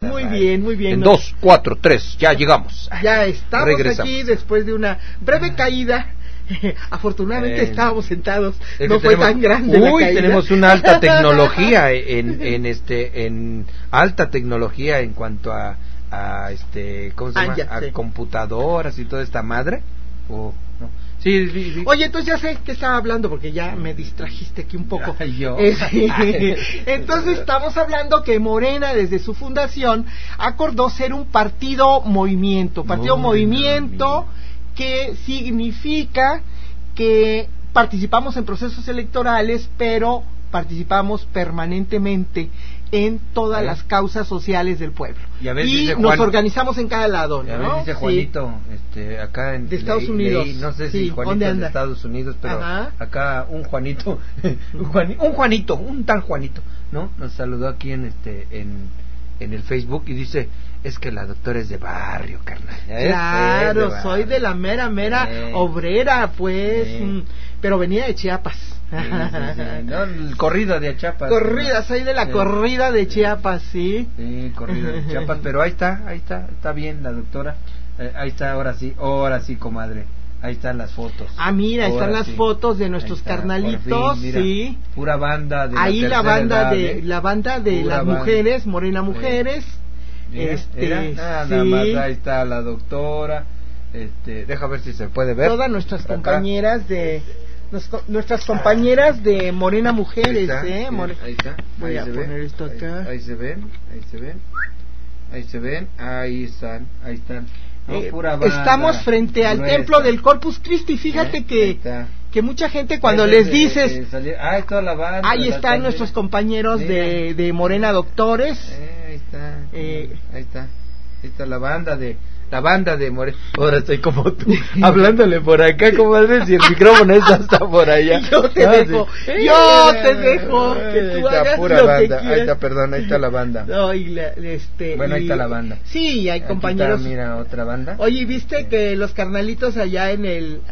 Muy bien, muy bien. En 2, 4, 3, ya llegamos. Ya estamos Regresamos aquí después de una breve caída. Afortunadamente estábamos sentados, no fue tenemos, tan grande la caída. Tenemos una alta tecnología en alta tecnología en cuanto a ¿cómo se llama? A computadoras y toda esta madre. No. Sí. Oye, entonces ya sé que estaba hablando porque ya me distrajiste aquí un poco. Entonces estamos hablando que Morena desde su fundación acordó ser un partido movimiento, que significa que participamos en procesos electorales, pero participamos permanentemente en todas las causas sociales del pueblo. Y nos organizamos en cada lado, ¿no? A ver, dice Juanito, acá en de Estados Unidos. No sé si Juanito es de Estados Unidos, pero acá un Juanito, un tal Juanito, ¿no? Nos saludó aquí en el Facebook y dice, es que la doctora es de barrio, carnal. Claro, soy de la mera obrera, pues, pero venía de Chiapas. Sí. No, el corrido de Chiapas. Soy de la corrida de Chiapas, sí. Sí, corrido de Chiapas, pero ahí está bien la doctora. Ahí está, ahora sí, comadre. Ahí están las fotos. Mira, ahí están las fotos de nuestros carnalitos, fin, mira, sí. Pura banda de ahí la banda de las mujeres, Morena Mujeres. Nada más, ahí está la doctora. Deja ver si se puede ver. Todas nuestras compañeras de Morena Mujeres, ahí está. Voy a poner esto acá. Ahí se ven. Ahí están. No, estamos frente al templo del Corpus Christi. Fíjate que mucha gente cuando les dices toda la banda, ahí están nuestros compañeros de Morena Doctores. Ahí está la banda de Morena. Ahora estoy como tú hablándole por acá, comadre, si el micrófono está hasta por allá. Yo te dejo que tú hagas pura lo banda. que quieras. Ahí está, perdón, ahí está la banda. Ahí está la banda. Sí, hay compañeros. Mira, otra banda. Oye, ¿viste que los carnalitos allá en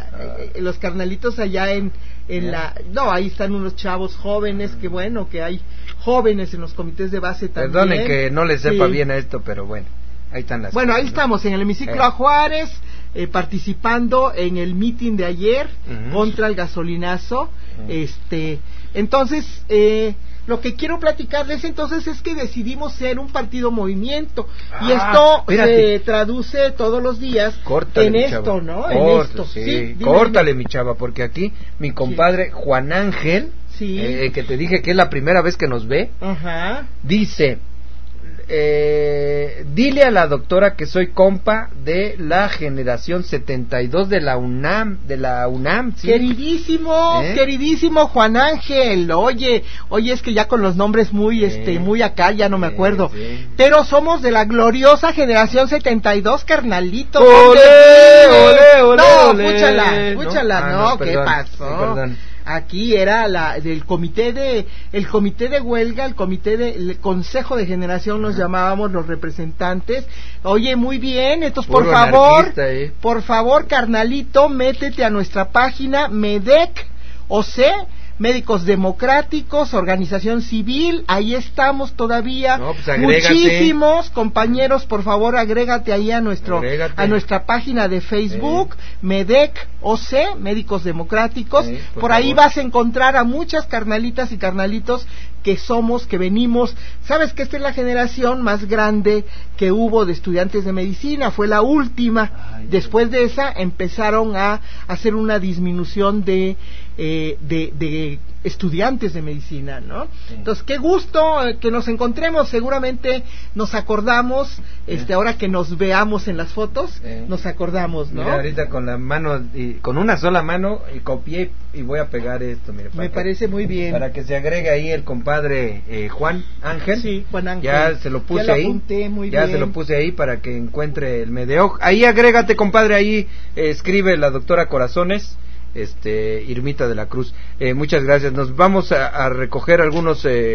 ahí están unos chavos jóvenes, que bueno, que hay jóvenes en los comités de base también. Perdonen que no les sepa bien a esto, pero bueno. Ahí están las cosas, ahí estamos en el hemiciclo a Juárez, participando en el mitin de ayer contra el gasolinazo. Entonces, lo que quiero platicarles entonces es que decidimos ser un partido movimiento, y esto se traduce todos los días en esto, ¿no? Córtale, mi chava, porque aquí mi compadre Juan Ángel, que te dije que es la primera vez que nos ve, dice: dile a la doctora que soy compa de la generación 72 de la UNAM, ¿sí? Queridísimo Juan Ángel. Oye, es que ya con los nombres muy acá ya no me acuerdo. Pero somos de la gloriosa generación 72, carnalito. ¡Ole! No, escúchala, ¿qué pasó? Aquí era el comité de huelga, el consejo de generación nos llamábamos los representantes. Oye, muy bien, entonces por favor, carnalito, métete a nuestra página MEDEC, Médicos Democráticos, Organización Civil, ahí estamos todavía. Muchísimos compañeros, por favor, agrégate ahí a nuestra página de Facebook, MEDEC OC, Médicos Democráticos. Por ahí vas a encontrar a muchas carnalitas y carnalitos que venimos. Sabes que esta es la generación más grande que hubo de estudiantes de medicina, fue la última. Después de esa empezaron a hacer una disminución de estudiantes de medicina, ¿no? Entonces, qué gusto que nos encontremos. Seguramente nos acordamos, ahora que nos veamos en las fotos, nos acordamos, ¿no? Mira, ahorita con la mano, con una sola mano, copié y voy a pegar esto, mire. Me parece muy bien. Para que se agregue ahí el compadre Juan Ángel. Sí, Juan Ángel. Ya se lo puse ahí. Apunté, muy bien. Se lo puse ahí para que encuentre el MEDEOC. Ahí agrégate, compadre, ahí escribe la doctora Corazones. Irmita de la Cruz. Muchas gracias. Nos vamos a recoger algunos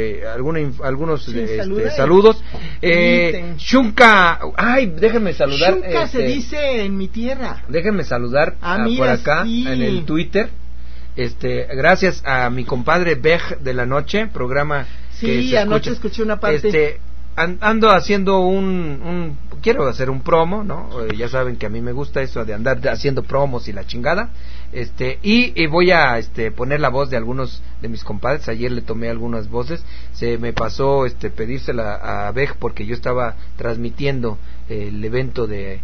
saludos. Shunka, déjenme saludar. Shunka se dice en mi tierra. Déjenme saludar por acá en el Twitter. Gracias a mi compadre Bej de la Noche, programa que se anoche escuché una parte. ando haciendo quiero hacer un promo, ¿no? Ya saben que a mí me gusta eso de andar haciendo promos y la chingada. Y voy a poner la voz de algunos de mis compadres. Ayer le tomé algunas voces. Se me pasó pedírsela a Bej porque yo estaba transmitiendo el evento de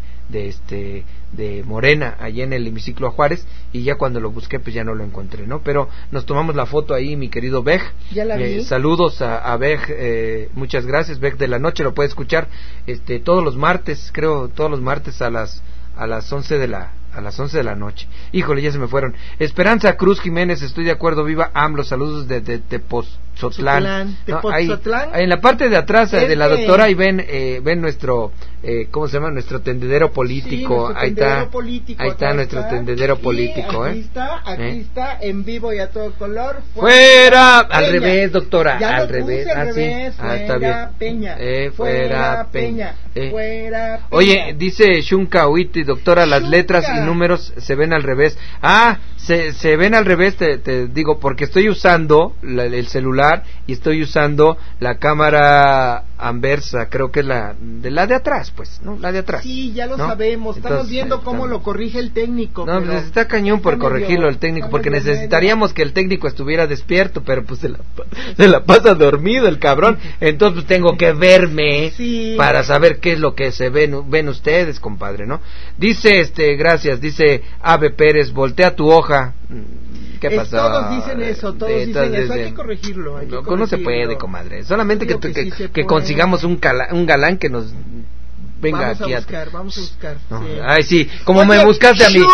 Morena allá en el hemiciclo a Juárez, y ya cuando lo busqué pues ya no lo encontré, ¿no? Pero nos tomamos la foto ahí, mi querido Bej. Ya la vi. Saludos a Bej, muchas gracias. Bej de la noche lo puede escuchar todos los martes, creo, todos los martes a las 11 de la noche. Híjole, ya se me fueron. Esperanza Cruz Jiménez, estoy de acuerdo, viva AMLO, saludos desde Tepoztlán. Ahí en la parte de atrás de la doctora, ahí ven nuestro ¿cómo se llama? Nuestro tendedero político. Sí, ahí está nuestro tendedero político. Aquí está, en vivo y a todo color. ¡Fuera! Al revés, doctora, ya al revés. Está bien. Peña. Fuera Peña. Fuera Peña. Oye, dice Shunka Huiti, doctora, las letras y números se ven al revés. Se ven al revés, te digo, porque estoy usando el celular y estoy usando la cámara Anversa, creo que es la de atrás, pues, ¿no? La de atrás. Sí, ya lo sabemos. Estamos viendo cómo lo corrige el técnico. No, pues está cañón por corregirlo el técnico, porque necesitaríamos que el técnico estuviera despierto, pero pues se la pasa dormido el cabrón. Entonces pues, tengo que verme para saber qué es lo que se ven ustedes, compadre, ¿no? Dice, gracias, dice Ave Pérez, voltea tu hoja. ¿Qué pasó? Todos dicen eso, hay que corregirlo. No se puede, comadre. Solamente que consigamos un galán que nos venga aquí. Vamos a buscar. No. Sí. Ay, sí, como me buscaste a mí.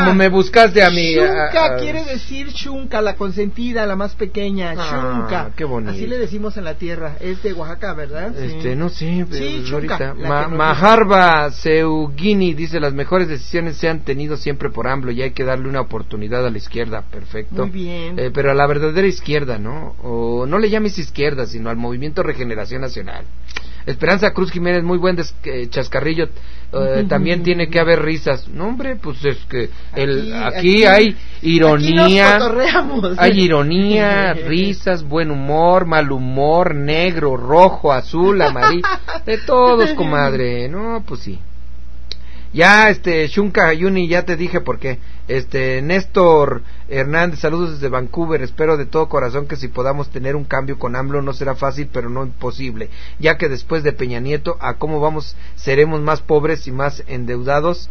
Shunka quiere decir Shunka, la consentida, la más pequeña. Shunka. Qué bonito. Así le decimos en la tierra. Es de Oaxaca, ¿verdad? No sé. Sí, Shunka. Maharba Seugini dice: las mejores decisiones se han tenido siempre por AMLO y hay que darle una oportunidad a la izquierda. Perfecto. Muy bien. Pero a la verdadera izquierda, ¿no? O no le llames izquierda, sino al Movimiento Regeneración Nacional. Esperanza Cruz Jiménez, muy buen chascarrillo. También tiene que haber risas. No, hombre, pues es que aquí hay ironía, hay ironía, risas, buen humor, mal humor, negro, rojo, azul, amarillo, de todos, comadre. No, pues sí. Ya, Shunka Yuni, ya te dije por qué. Néstor Hernández, saludos desde Vancouver. Espero de todo corazón que si podamos tener un cambio con AMLO, no será fácil, pero no imposible, ya que después de Peña Nieto, a cómo vamos, seremos más pobres y más endeudados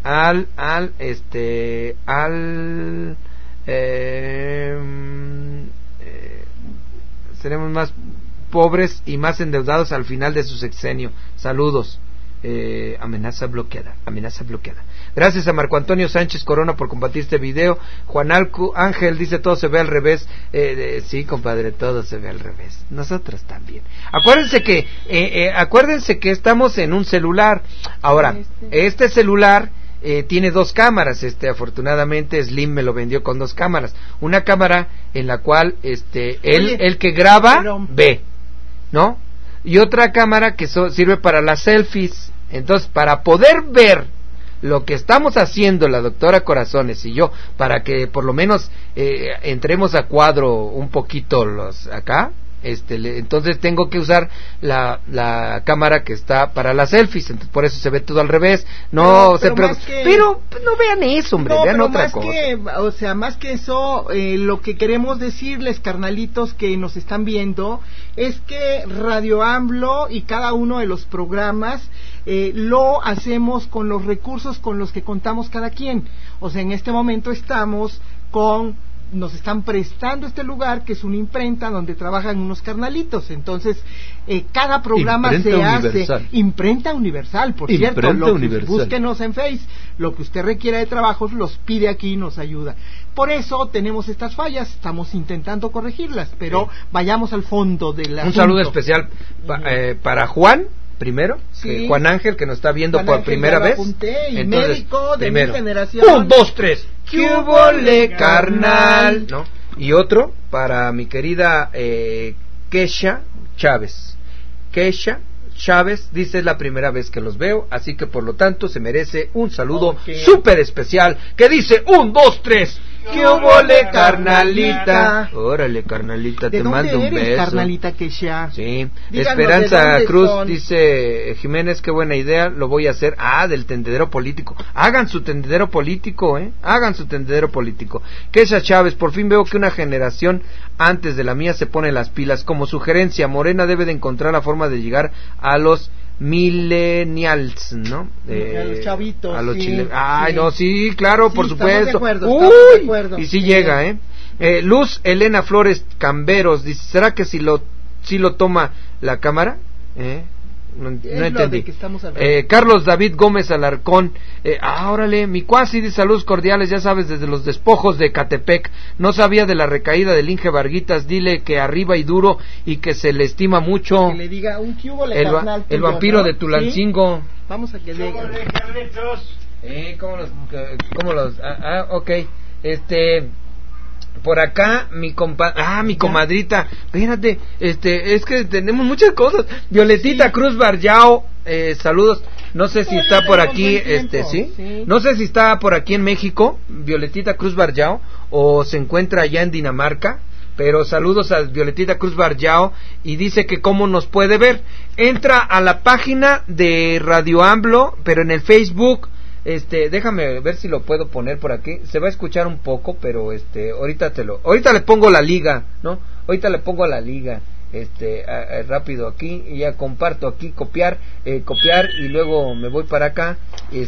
seremos más pobres y más endeudados al final de su sexenio. Saludos. Amenaza bloqueada. Gracias a Marco Antonio Sánchez Corona por compartir este video. Juan Ángel dice: todo se ve al revés. Sí, compadre, todo se ve al revés. Nosotros también. Acuérdense que estamos en un celular. Ahora, este celular tiene dos cámaras. Afortunadamente Slim me lo vendió con dos cámaras. Una cámara en la cual el que graba ve, ¿no? Y otra cámara que sirve para las selfies. Entonces, para poder ver lo que estamos haciendo la doctora Corazones y yo, para que por lo menos entremos a cuadro un poquito acá, entonces tengo que usar la cámara que está para las selfies. Entonces, por eso se ve todo al revés. Pero no vean eso, hombre, vean otra cosa. Más que eso, lo que queremos decirles, carnalitos que nos están viendo, es que Radio AMLO y cada uno de los programas lo hacemos con los recursos con los que contamos cada quien. O sea, en este momento nos están prestando este lugar, que es una imprenta donde trabajan unos carnalitos. Entonces, cada programa hace imprenta universal, por cierto. Búsquenos en Face, lo que usted requiera de trabajos los pide aquí y nos ayuda. Por eso tenemos estas fallas, estamos intentando corregirlas, pero vayamos al fondo del asunto. Un saludo especial para Juan. Primero, Juan Ángel, que nos está viendo por primera vez. Entonces, médico de mi generación. 1, 2, 3. ¿Qué hubo le, carnal? ¿No? Y otro para mi querida Kesha Chávez. Kesha Chávez dice: es la primera vez que los veo, así que por lo tanto se merece un saludo súper especial que dice: 1, 2, 3. ¿Qué hubole, carnalita? Órale, carnalita, te mando un beso. Carnalita Quechá? Sí. Díganos, Esperanza Cruz dice, Jiménez, qué buena idea, lo voy a hacer. Del tendedero político. Hagan su tendedero político, hagan su tendedero político. Kesha Chávez, por fin veo que una generación antes de la mía se pone las pilas. Como sugerencia, Morena debe de encontrar la forma de llegar a los millennials, ¿no? A los chavitos, a los chilenos. No, sí, claro, sí, por supuesto. Estamos de acuerdo. Y sí llega, Luz Elena Flores Camberos dice, ¿será que si lo toma la cámara? No entendí. Carlos David Gómez Alarcón, órale, mi cuasi de saludos cordiales, ya sabes, desde los despojos de Catepec. No sabía de la recaída del Inge Varguitas, dile que arriba y duro y que se le estima mucho. Que le diga un cubo el vampiro, ¿no? De Tulancingo. ¿Sí? Vamos a que le diga. ¿Cómo los? Ok. Por acá mi comadrita, espérate, es que tenemos muchas cosas. Violetita Cruz Barllao, saludos. No sé si está por aquí, ¿sí? No sé si está por aquí en México, Violetita Cruz Barllao, o se encuentra allá en Dinamarca. Pero saludos a Violetita Cruz Barllao y dice que cómo nos puede ver. Entra a la página de Radio AMLO, pero en el Facebook. Déjame ver si lo puedo poner por aquí. Se va a escuchar un poco, pero ahorita le pongo la liga, ¿no? Ahorita le pongo la liga, rápido aquí y ya comparto aquí, copiar y luego me voy para acá,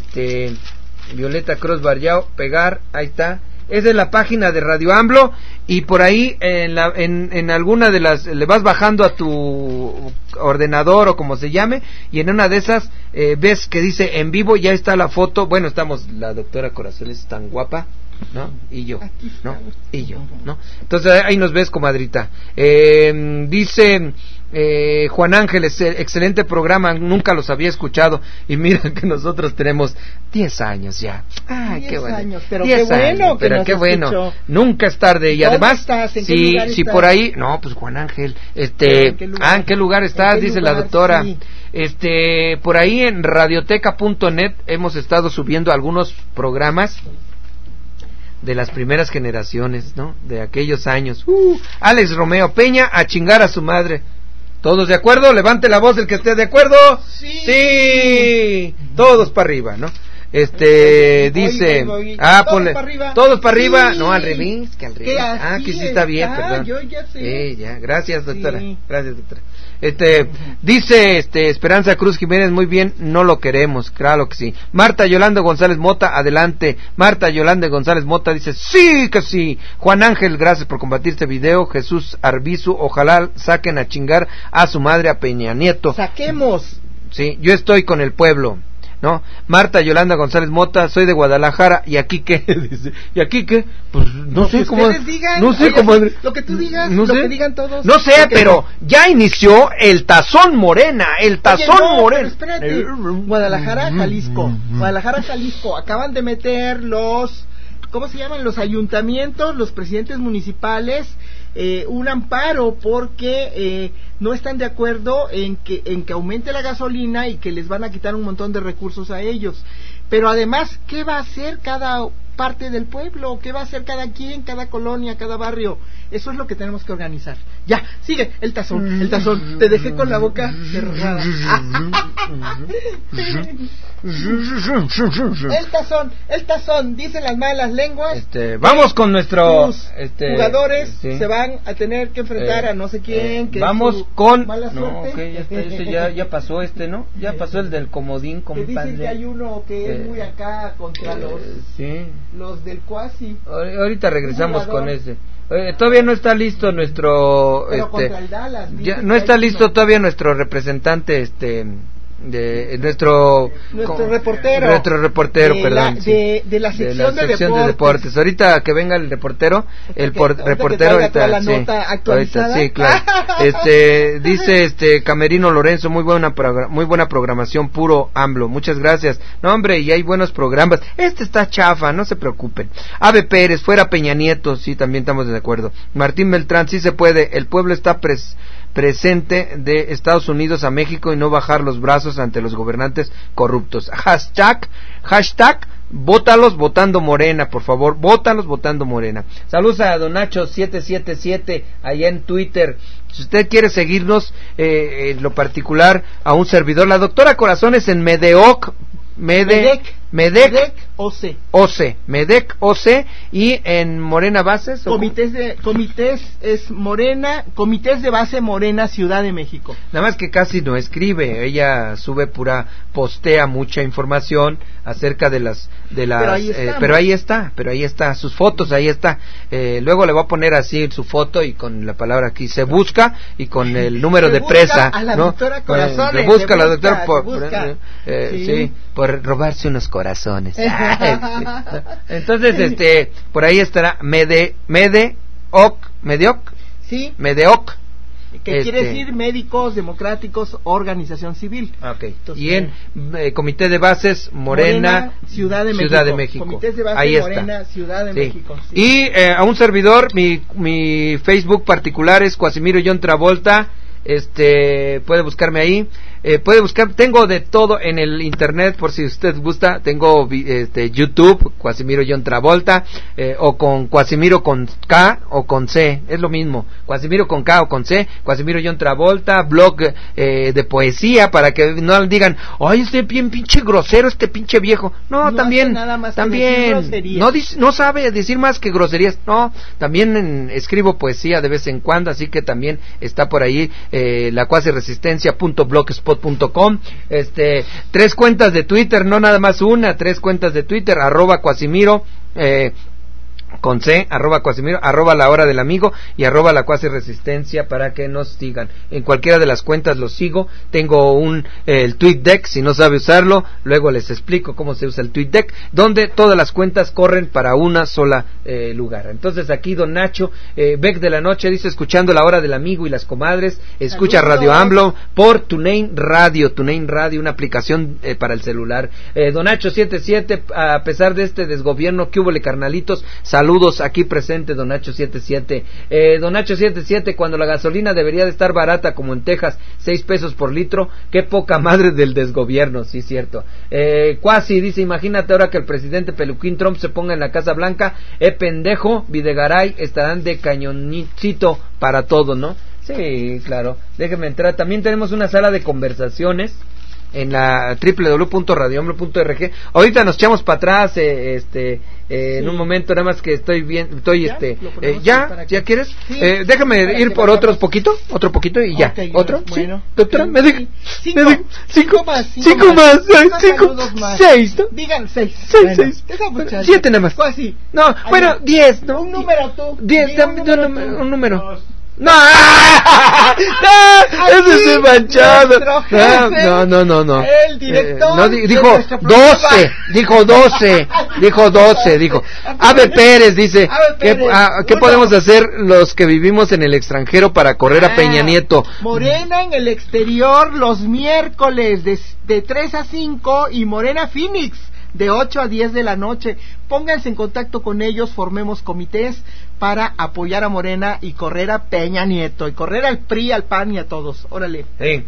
Violeta Cruz Barllao, pegar, ahí está. Esa es la página de Radio AMLO y por ahí en alguna de las le vas bajando a tu ordenador o como se llame y en una de esas ves que dice en vivo, ya está la foto. Bueno, estamos la doctora Corazones tan guapa, ¿no? Y yo, ¿no? Y yo, ¿no? Entonces ahí nos ves, comadrita. Dice Juan Ángel, excelente programa, nunca los había escuchado y mira que nosotros tenemos 10 años ya. Qué bueno. 10 años, pero qué bueno, pero qué bueno. Nunca es tarde y además si por ahí, no, pues Juan Ángel, ¿en qué lugar estás? Dice la doctora. Sí. Por ahí en radioteca.net hemos estado subiendo algunos programas de las primeras generaciones, ¿no? De aquellos años. Alex Romeo Peña, a chingar a su madre. ¿Todos de acuerdo? Levante la voz el que esté de acuerdo. Sí. Todos para arriba, ¿no? Dice, todos para arriba, no al revés, que al revés. Que sí está bien, perdón. Yo ya sé. Ya, gracias, doctora. Gracias, doctora. Dice Esperanza Cruz Jiménez, muy bien, no lo queremos, claro que sí. Marta Yolanda González Mota, adelante. Marta Yolanda González Mota dice, sí que sí. Juan Ángel, gracias por compartir este video. Jesús Arbizu, ojalá saquen a chingar a su madre, a Peña Nieto. Saquemos. Sí, yo estoy con el pueblo, ¿no? Marta Yolanda González Mota, soy de Guadalajara, ¿y aquí qué? Dice, ¿y aquí qué? Pues no sé cómo. Digan, no sé cómo. Lo que tú digas, no sé, lo que digan todos. No sé, pero ya inició el Tazón Morena, Morena. Espérate. Guadalajara, Jalisco. Acaban de meter ¿cómo se llaman? Los ayuntamientos, los presidentes municipales, un amparo porque no están de acuerdo en que aumente la gasolina y que les van a quitar un montón de recursos a ellos. Pero además, ¿qué va a hacer cada parte del pueblo? ¿Qué va a hacer cada quien, cada colonia, cada barrio? Eso es lo que tenemos que organizar. Ya, sigue, el tazón. Te dejé con la boca cerrada. El tazón, dicen las malas lenguas. Vamos con nuestros jugadores se van a tener que enfrentar a no sé quién. Que vamos con mala suerte. Ya pasó ¿no? Ya pasó el del comodín, compadre. Que dicen que hay uno que es muy acá contra los del cuasi. Ahorita regresamos con ese. Todavía no está listo nuestro contra el Dallas, no está listo todavía nuestro representante nuestro reportero perdón, de la sección de deportes. Ahorita que venga el reportero, reportero ahorita la nota actualizada. Sí, claro. Dice Camerino Lorenzo, muy buena programación, puro AMLO, muchas gracias. No, hombre, y hay buenos programas. Está chafa, no se preocupen. Ave Pérez, fuera Peña Nieto, sí, también estamos de acuerdo. Martín Beltrán, sí se puede, el pueblo está presente de Estados Unidos a México y no bajar los brazos ante los gobernantes corruptos. Hashtag Bótalos votando Morena, por favor, bótalos votando Morena. Saludos a Don Nacho 777 allá en Twitter. Si usted quiere seguirnos, en lo particular a un servidor, la doctora Corazones en Medec OC, y en Morena Bases. Comités es Morena, Comités de Base Morena Ciudad de México. Nada más que casi no escribe, ella postea mucha información acerca de las pero ahí está sus fotos, ahí está. Luego le voy a poner así su foto y con la palabra aquí se busca y con el número de presa, a la ¿no? doctora Corazones, se busca a la doctora por robarse unos corazones. Entonces, por ahí estará Medeoc, sí, Medeoc, que quiere decir Médicos Democráticos Organización Civil. Okay. Entonces, y en Comité de Bases Morena Ciudad de México. Comités de Base ahí Morena está. Ciudad de México. Sí. Y a un servidor, mi Facebook particular es Cuasimiro John Travolta. Puede buscarme ahí. Puede buscar, tengo de todo en el internet, por si usted gusta. Tengo YouTube, Cuasimiro John Travolta, o con Cuasimiro con K o con C, es lo mismo, Cuasimiro con K o con C, Cuasimiro John Travolta, blog de poesía, para que no digan, ay, bien pinche grosero este pinche viejo. No, también no sabe decir más que groserías. No, también escribo poesía de vez en cuando, así que también está por ahí la cuasiresistencia.blogspot.com. 3 cuentas de Twitter, no nada más una, 3 cuentas de Twitter, @Cuasimiro, con C, @Cuasimiro, @La Hora del Amigo y @La Cuasi Resistencia, para que nos sigan. En cualquiera de las cuentas los sigo. Tengo el TweetDeck, si no sabe usarlo, luego les explico cómo se usa el TweetDeck, donde todas las cuentas corren para una sola lugar. Entonces aquí Don Nacho, Beck de la Noche, dice, escuchando La Hora del Amigo y las comadres, escucha Radio AMLO por TuneIn Radio, una aplicación para el celular. Don Nacho 77, a pesar de este desgobierno, ¿qué húbole, carnalitos? Saludos, aquí presente Don Nacho 77. Don Nacho 77, cuando la gasolina debería de estar barata como en Texas, 6 pesos por litro, qué poca madre del desgobierno, sí, cierto. Cuasi dice, imagínate ahora que el presidente Peluquín Trump se ponga en la Casa Blanca, pendejo, Videgaray estarán de cañoncito para todo, ¿no? Sí, claro, déjeme entrar. También tenemos una sala de conversaciones en la www.radioamblo.org. Ahorita nos echamos para atrás, sí. En un momento, nada más que estoy ¿Ya quieres? Sí. Déjame ir por otro poquito y ya. Okay, ¿otro? Bueno. ¿Sí? Doctora, sí. ¿Me deja? 5 más. 6. Digan 6. 7 nada más. Casi. No, allá. Bueno, 10, ¿no? Un número tú. 10, un número. No, ese es manchado. No. El director. No, dijo 12. Dijo. Ave Pérez dice, ¿qué podemos hacer los que vivimos en el extranjero para correr a Peña Nieto? Morena en el exterior los miércoles de 3 a 5 y Morena Phoenix de 8 a 10 de la noche. Pónganse en contacto con ellos, formemos comités para apoyar a Morena y correr a Peña Nieto y correr al PRI, al PAN y a todos. Órale. Sí.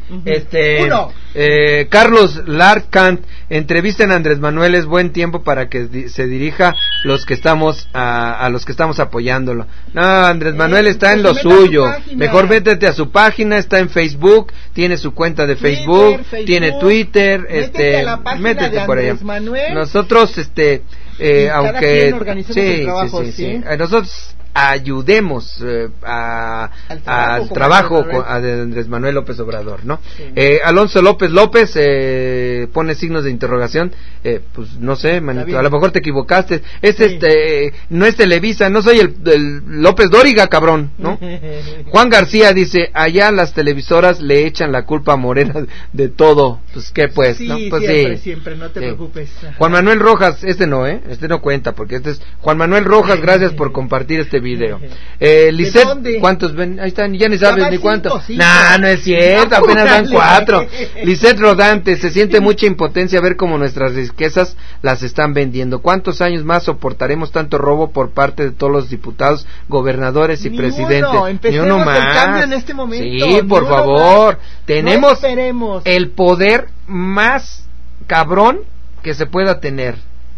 Carlos Larcant, entrevisten a Andrés Manuel, es buen tiempo para que se dirija los que estamos a los que estamos apoyándolo. No, Andrés Manuel está en lo suyo. Mejor métete a su página, está en Facebook, tiene su cuenta de Facebook, tiene Twitter, métete por allá. Manuel. Nosotros aunque nosotros ayudemos al trabajo de Andrés Manuel López Obrador, ¿no? Sí. Alonso López pone signos de interrogación, pues no sé, manito, a lo mejor te equivocaste, no es Televisa, no soy el López Dóriga, cabrón, ¿no? Juan García dice, allá las televisoras le echan la culpa a Morena de todo, pues qué pues, sí, ¿no? Pues siempre, no te preocupes. Juan Manuel Rojas, no cuenta, porque este es Juan Manuel Rojas, gracias por compartir este video. Lisette, ¿cuántos ven? Ahí están, ya ni sabes ni cuánto. No es cierto, apenas dan 4. Lisette Rodante, se siente mucha impotencia ver cómo nuestras riquezas las están vendiendo. ¿Cuántos años más soportaremos tanto robo por parte de todos los diputados, gobernadores y presidentes? Ni uno más. El cambio en este momento. Sí, por favor. Tenemos el poder más cabrón que se pueda tener.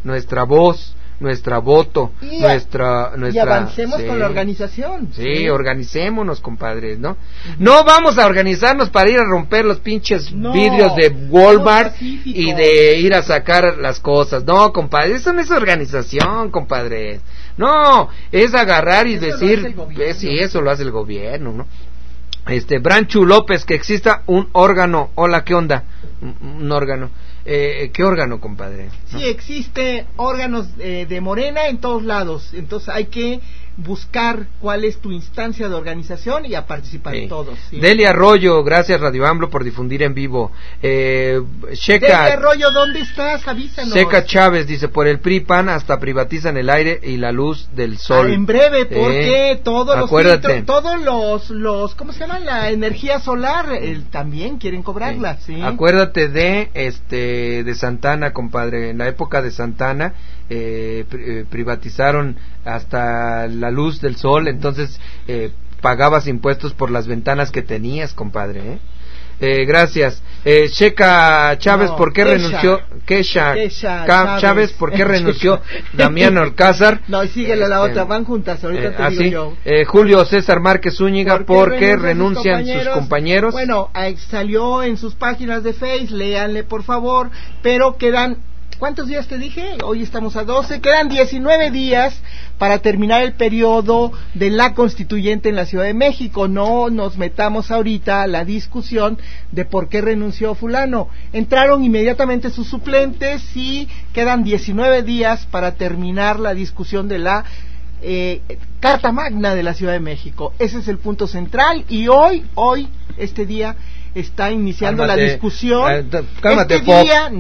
nuestra voz, nuestra voto, nuestra y avancemos con la organización. Sí, organicémonos, compadres, ¿no? No vamos a organizarnos para ir a romper los pinches vidrios de Walmart y de ir a sacar las cosas. No, compadre, eso no es organización, compadres. No, es agarrar y decir, sí, eso lo hace el gobierno, ¿no? Branchu López, que exista un órgano. Hola, ¿qué onda? Un órgano. ¿Qué órgano, compadre? ¿No? Sí, existe órganos de Morena en todos lados, entonces hay que buscar cuál es tu instancia de organización y a participar en todos. ¿Sí? Delia Arroyo, gracias Radio AMLO por difundir en vivo. Delia Arroyo, ¿dónde estás? Avísanos. Checa Chávez dice, por el PRI-PAN hasta privatizan el aire y la luz del sol. En breve, porque todos los ¿cómo se llama? La energía solar también quieren cobrarla. Sí. Acuérdate de Santana, compadre. En la época de Santana privatizaron hasta la luz del sol, entonces pagabas impuestos por las ventanas que tenías, compadre. Gracias. Checa Chávez, ¿por qué renunció? Kesha Chávez, ¿por qué renunció Damián Alcázar? No, y síguele la otra, van juntas, ahorita te digo yo. Julio César Márquez Zúñiga, ¿por qué renuncian sus compañeros? Bueno, salió en sus páginas de Face, léanle por favor, pero quedan... ¿Cuántos días te dije? Hoy estamos a 12. Quedan 19 días para terminar el periodo de la constituyente en la Ciudad de México. No nos metamos ahorita a la discusión de por qué renunció fulano. Entraron inmediatamente sus suplentes y quedan 19 días para terminar la discusión de la Carta Magna de la Ciudad de México. Ese es el punto central y hoy, este día... está iniciando la discusión. Cálmate, este Fox. Día,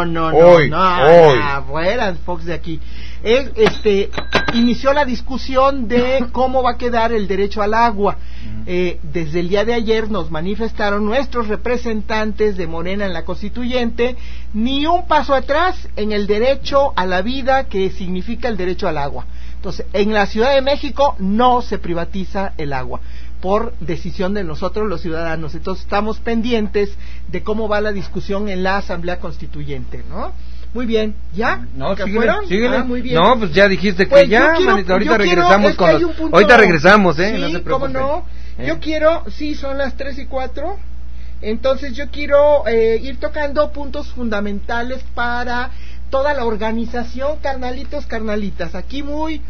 fuera Fox de aquí. Inició la discusión de cómo va a quedar el derecho al agua. Desde el día de ayer nos manifestaron nuestros representantes de Morena en la Constituyente, ni un paso atrás en el derecho a la vida que significa el derecho al agua. Entonces, en la Ciudad de México no se privatiza el agua por decisión de nosotros los ciudadanos. Entonces estamos pendientes de cómo va la discusión en la Asamblea Constituyente, ¿no? Muy bien, ¿ya? No, síguele. Muy bien. No, pues ya dijiste que ya, manito, ahorita regresamos con los... Ahorita regresamos, Sí, no se preocupen. ¿Cómo no? Yo quiero, son las 3:04, entonces yo quiero ir tocando puntos fundamentales para toda la organización, carnalitos, carnalitas. Aquí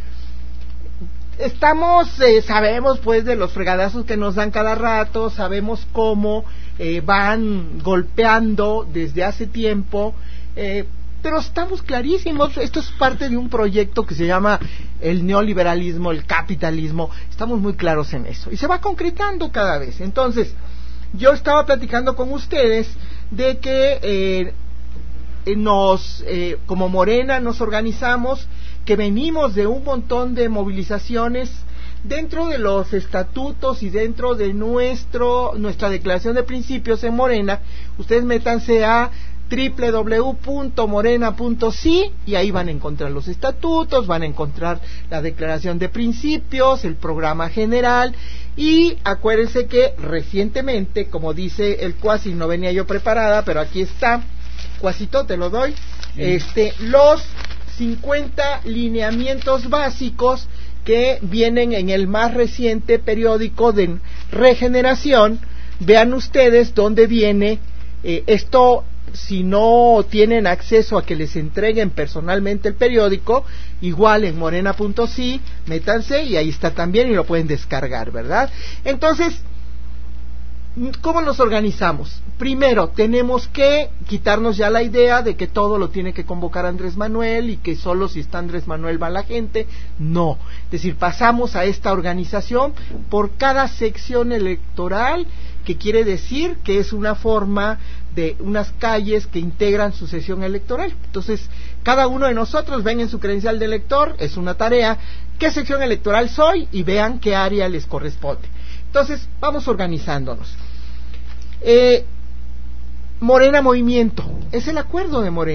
sabemos pues de los fregadazos que nos dan cada rato, sabemos cómo van golpeando desde hace tiempo, pero estamos clarísimos, esto es parte de un proyecto que se llama el neoliberalismo, el capitalismo, estamos muy claros en eso, y se va concretando cada vez. Entonces, yo estaba platicando con ustedes de que como Morena nos organizamos, que venimos de un montón de movilizaciones dentro de los estatutos y dentro de nuestra declaración de principios en Morena. Ustedes métanse a www.morena.si y ahí van a encontrar los estatutos, van a encontrar la declaración de principios, el programa general, y acuérdense que recientemente, como dice el Cuasi, no venía yo preparada, pero aquí está, Cuasito, te lo doy, los 50 lineamientos básicos que vienen en el más reciente periódico de Regeneración. Vean ustedes dónde viene esto. Si no tienen acceso a que les entreguen personalmente el periódico, igual en morena.si, métanse y ahí está también y lo pueden descargar, ¿verdad? Entonces, ¿cómo nos organizamos? Primero, tenemos que quitarnos ya la idea de que todo lo tiene que convocar Andrés Manuel y que solo si está Andrés Manuel va la gente. No. Es decir, pasamos a esta organización por cada sección electoral, que quiere decir que es una forma de unas calles que integran su sesión electoral. Entonces, cada uno de nosotros ven en su credencial de elector, es una tarea, qué sección electoral soy y vean qué área les corresponde. Entonces, vamos organizándonos. Morena Movimiento, es el acuerdo de Morena.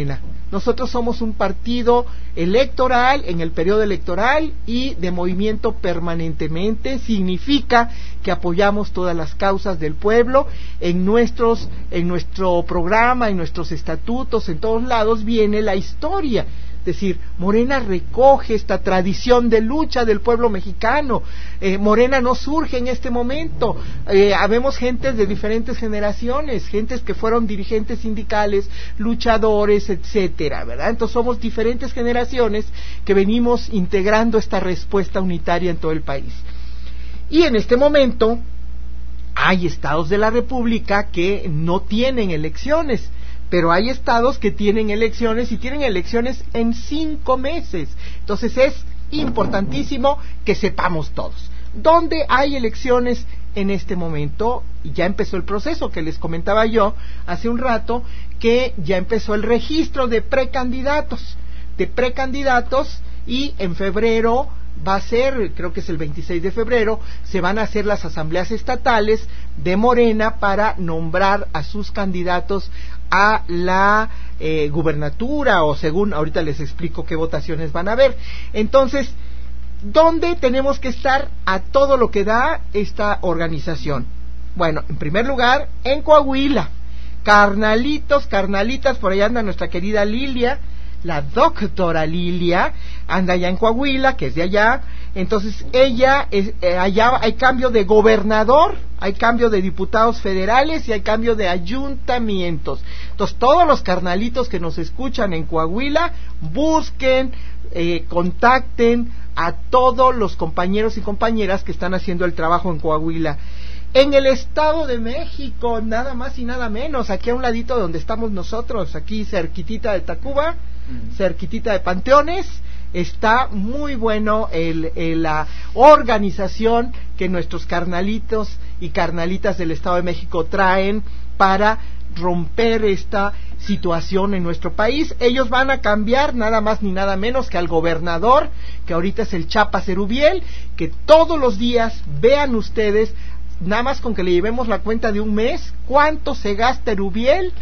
Nosotros somos un partido electoral en el periodo electoral y de movimiento permanentemente. Significa que apoyamos todas las causas del pueblo. En nuestro programa, en nuestros estatutos, en todos lados viene la historia. Es decir, Morena recoge esta tradición de lucha del pueblo mexicano. Morena no surge en este momento. Habemos gentes de diferentes generaciones, gentes que fueron dirigentes sindicales, luchadores, etcétera, ¿verdad? Entonces somos diferentes generaciones que venimos integrando esta respuesta unitaria en todo el país. Y en este momento hay estados de la República que no tienen elecciones, pero hay estados que tienen elecciones y tienen elecciones en 5 meses. Entonces es importantísimo que sepamos todos dónde hay elecciones en este momento. Ya empezó el proceso que les comentaba yo hace un rato, que ya empezó el registro de precandidatos, y en febrero va a ser, creo que es el 26 de febrero, se van a hacer las asambleas estatales de Morena para nombrar a sus candidatos a la gubernatura, o según, ahorita les explico qué votaciones van a haber. Entonces, ¿dónde tenemos que estar a todo lo que da esta organización? Bueno, en primer lugar, en Coahuila. Carnalitos, carnalitas, por allá anda nuestra querida Lilia, la doctora Lilia, anda allá en Coahuila, que es de allá. Entonces ella, allá hay cambio de gobernador, hay cambio de diputados federales y hay cambio de ayuntamientos. Entonces todos los carnalitos que nos escuchan en Coahuila, busquen, contacten a todos los compañeros y compañeras que están haciendo el trabajo en Coahuila. En el Estado de México, nada más y nada menos, aquí a un ladito de donde estamos nosotros, aquí cerquitita de Tacuba, cerquitita de Panteones, está muy bueno la organización que nuestros carnalitos y carnalitas del Estado de México traen para romper esta situación en nuestro país. Ellos van a cambiar nada más ni nada menos que al gobernador, que ahorita es el Chapa Cerubiel, que todos los días vean ustedes, nada más con que le llevemos la cuenta de un mes, cuánto se gasta Erubiel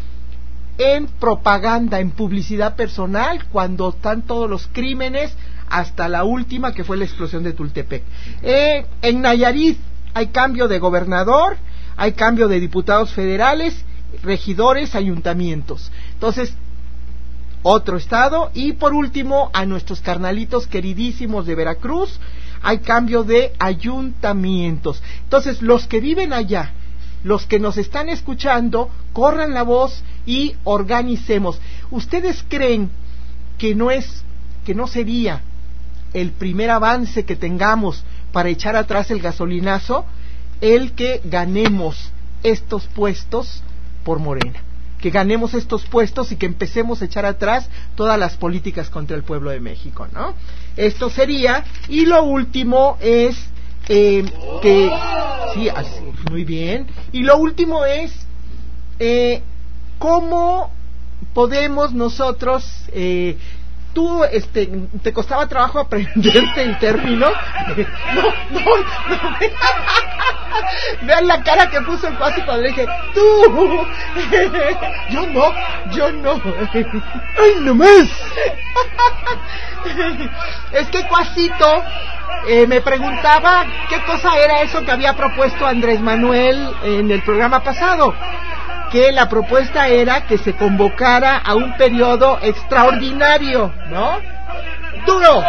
en propaganda, en publicidad personal, cuando están todos los crímenes, hasta la última que fue la explosión de Tultepec. En Nayarit hay cambio de gobernador, hay cambio de diputados federales, regidores, ayuntamientos. Entonces, otro estado. Y por último, a nuestros carnalitos queridísimos de Veracruz, hay cambio de ayuntamientos. Entonces, los que viven allá, los que nos están escuchando, corran la voz y organicemos. ¿Ustedes creen que no sería el primer avance que tengamos para echar atrás el gasolinazo el que ganemos estos puestos por Morena? Que ganemos estos puestos y que empecemos a echar atrás todas las políticas contra el pueblo de México, ¿no? Esto sería. Y lo último es que sí, así, muy bien. Y lo último es cómo podemos nosotros tú, ¿te costaba trabajo aprenderte el término? No. Vean la cara que puso el Cuasi cuando le dije, tú. Yo no. ¡Ay, no más! Es que Cuasito me preguntaba qué cosa era eso que había propuesto Andrés Manuel en el programa pasado. Que la propuesta era que se convocara a un periodo extraordinario, ¿no? ¡Duro!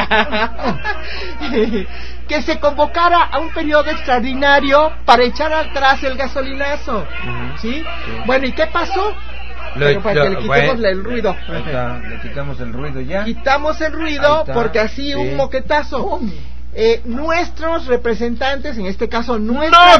Que se convocara a un periodo extraordinario para echar atrás el gasolinazo, ¿sí? Bueno, ¿y qué pasó? Para que le quitemos el ruido. Le quitamos el ruido ya. Quitamos el ruido porque así un moquetazo. Nuestros representantes, en este caso nuestra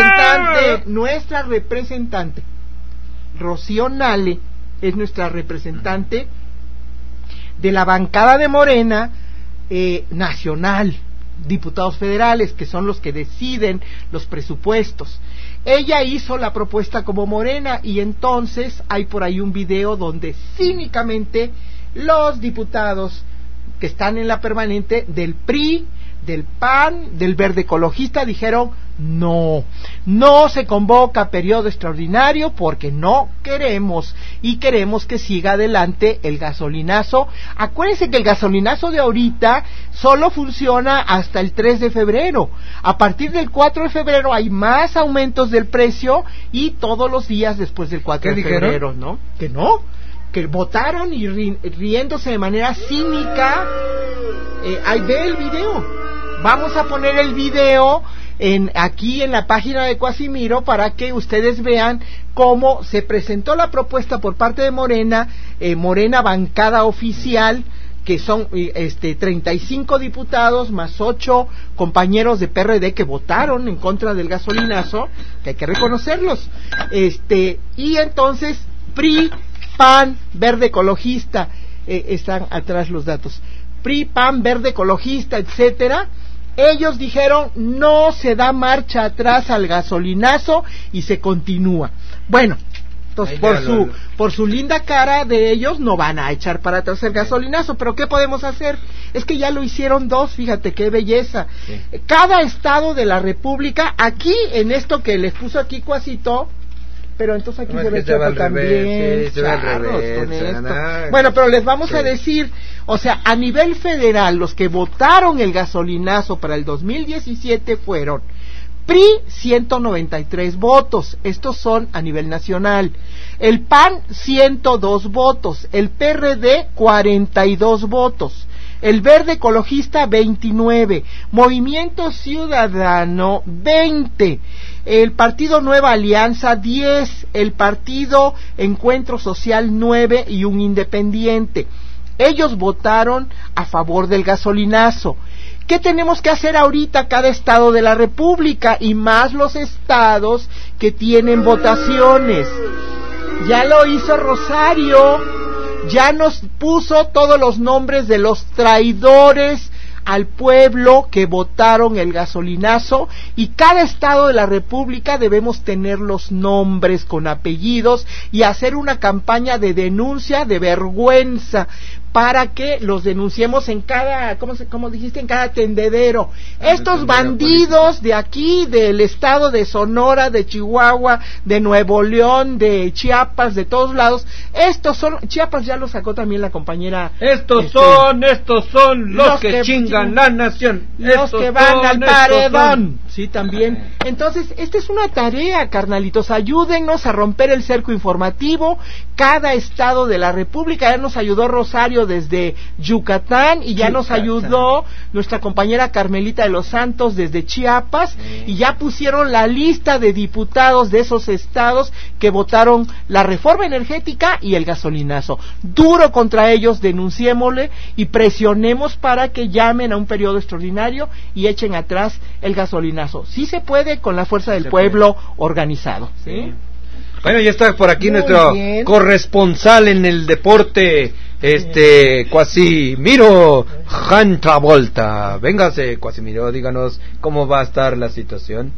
representante Rocío Nale es nuestra representante de la bancada de Morena nacional, diputados federales, que son los que deciden los presupuestos. Ella hizo la propuesta como Morena, y entonces hay por ahí un video donde cínicamente los diputados que están en la permanente del PRI, del PAN, del Verde Ecologista, dijeron no se convoca periodo extraordinario porque no queremos, y queremos que siga adelante el gasolinazo. Acuérdense que el gasolinazo de ahorita solo funciona hasta el 3 de febrero. A partir del 4 de febrero hay más aumentos del precio, y todos los días después del 4 de febrero, ¿no? Que votaron y riéndose de manera cínica. Ahí ve el video. Vamos a poner el video aquí en la página de Cuasimiro para que ustedes vean cómo se presentó la propuesta por parte de Morena, bancada oficial, que son 35 diputados más 8 compañeros de PRD que votaron en contra del gasolinazo, que hay que reconocerlos. Y entonces PRI, PAN, Verde Ecologista, están atrás los datos. PRI, PAN, Verde Ecologista, etcétera. Ellos dijeron no se da marcha atrás al gasolinazo y se continúa. Bueno, entonces por su linda cara de ellos no van a echar para atrás el gasolinazo, pero ¿qué podemos hacer? Es que ya lo hicieron dos, fíjate qué belleza. Sí. Cada estado de la República, aquí en esto que les puso aquí Cuasito, pero entonces aquí se ve Chiapas también. Bueno, pero les vamos a decir, o sea, a nivel federal, los que votaron el gasolinazo para el 2017 fueron PRI 193 votos, estos son a nivel nacional, el PAN 102 votos, el PRD 42 votos, el Verde Ecologista 29, Movimiento Ciudadano 20, el Partido Nueva Alianza 10, el Partido Encuentro Social 9 y un independiente. Ellos votaron a favor del gasolinazo. ¿Qué tenemos que hacer ahorita cada estado de la República? Y más los estados que tienen votaciones. Ya lo hizo Rosario, ya nos puso todos los nombres de los traidores al pueblo que votaron el gasolinazo, y cada estado de la República debemos tener los nombres con apellidos y hacer una campaña de denuncia, de vergüenza, para que los denunciemos en cada, ¿cómo dijiste? En cada tendedero. Estos bandidos de aquí, del estado de Sonora, de Chihuahua, de Nuevo León, de Chiapas, de todos lados, estos son, Chiapas ya lo sacó también la compañera. Estos son los que chingan la nación. Los que van al paredón. Sí, también. Entonces, esta es una tarea, carnalitos, ayúdennos a romper el cerco informativo. Cada estado de la República, ya nos ayudó Rosario desde Yucatán, y ya nos ayudó nuestra compañera Carmelita de los Santos desde Chiapas, y ya pusieron la lista de diputados de esos estados que votaron la reforma energética y el gasolinazo. Duro contra ellos, denunciémosle y presionemos para que llamen a un periodo extraordinario y echen atrás el gasolinazo. Sí se puede con la fuerza del pueblo organizado. ¿Sí? Bueno, ya está por aquí nuestro corresponsal en el deporte, Cuasimiro Jan Travolta. Véngase, Cuasimiro, díganos cómo va a estar la situación.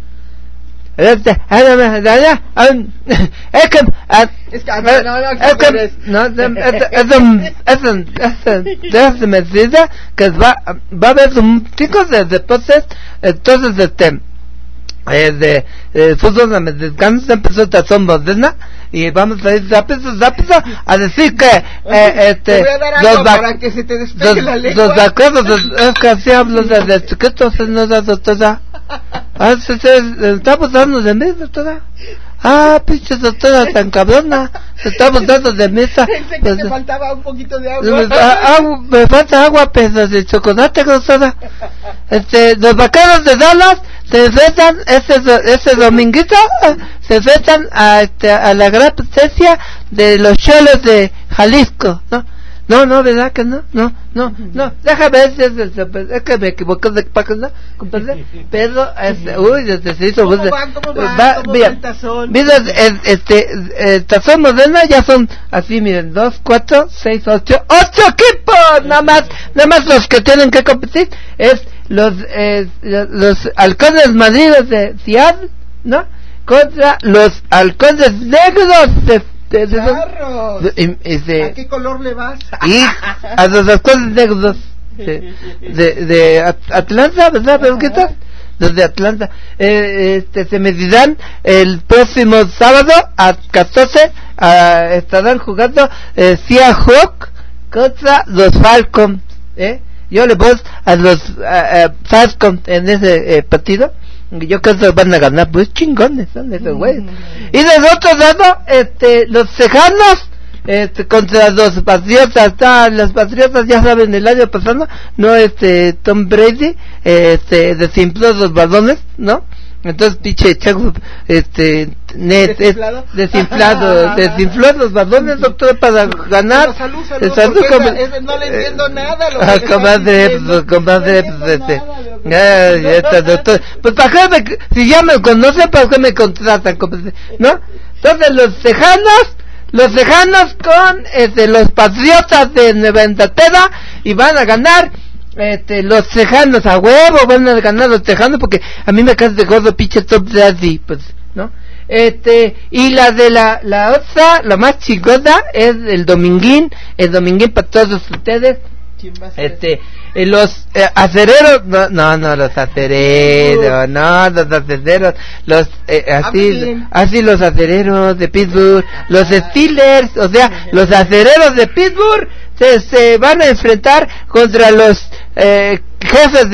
Que va a haber un chicos de deportes, entonces de fútbol de descanso empezó esta sombra moderna, y vamos a ir rápido a decir que los vaqueros es que así hablo desde chiquitos, no da doctora. Estamos dando de mesa toda. Pinche doctora tan cabrona, estamos dando de mesa. Pensé que te faltaba un poquito de agua. Me falta agua, pero de chocolate grosera. Los vaqueros de Dallas se enfrentan ese dominguito, se enfrentan a la gran presencia de los Cholos de Jalisco, ¿no? No, ¿verdad que no? No, déjame ver si es que me equivoqué de página, compadre. Pero, se hizo. ¿Cómo va el tazón? Mira, el tazón moderna ya son así, miren, 2, 4, 6, 8 equipos, nada más los que tienen que competir es los halcones madriles de Seattle, ¿no? Contra los halcones negros de ¿A qué color le vas? Y a los halcones negros de Atlanta, ¿verdad, Verguita? Los de Atlanta. Se medirán el próximo sábado a 14. Estarán jugando Seahawks contra los Falcons. Yo le voy a los Falcons en ese partido. Yo creo que van a ganar, pues chingones son esos güeyes. Y del otro lado, los Tejanos contra los Patriotas. Los Patriotas, ya saben, el año pasado, no, Tom Brady, desinfló los balones, ¿no? Entonces, pinche Chaco, desinfló los balones, doctor, para ganar. Salud, no le entiendo nada. Compadre, doctor. Pues para qué si ya me conocen, ¿para qué me contratan, no? Entonces, los Tejanos con, los Patriotas de Nueva Inglaterra, y van a ganar, los Tejanos, a huevo van a ganar los Tejanos, porque a mí me cae de gordo pinche Top Daddy, pues, ¿no? Y la de la otra, la más chingona, es el dominguín para todos ustedes. Los acereros, no, los acereros, así los acereros de Pittsburgh, los Steelers, o sea, los acereros de Pittsburgh se van a enfrentar contra los jefes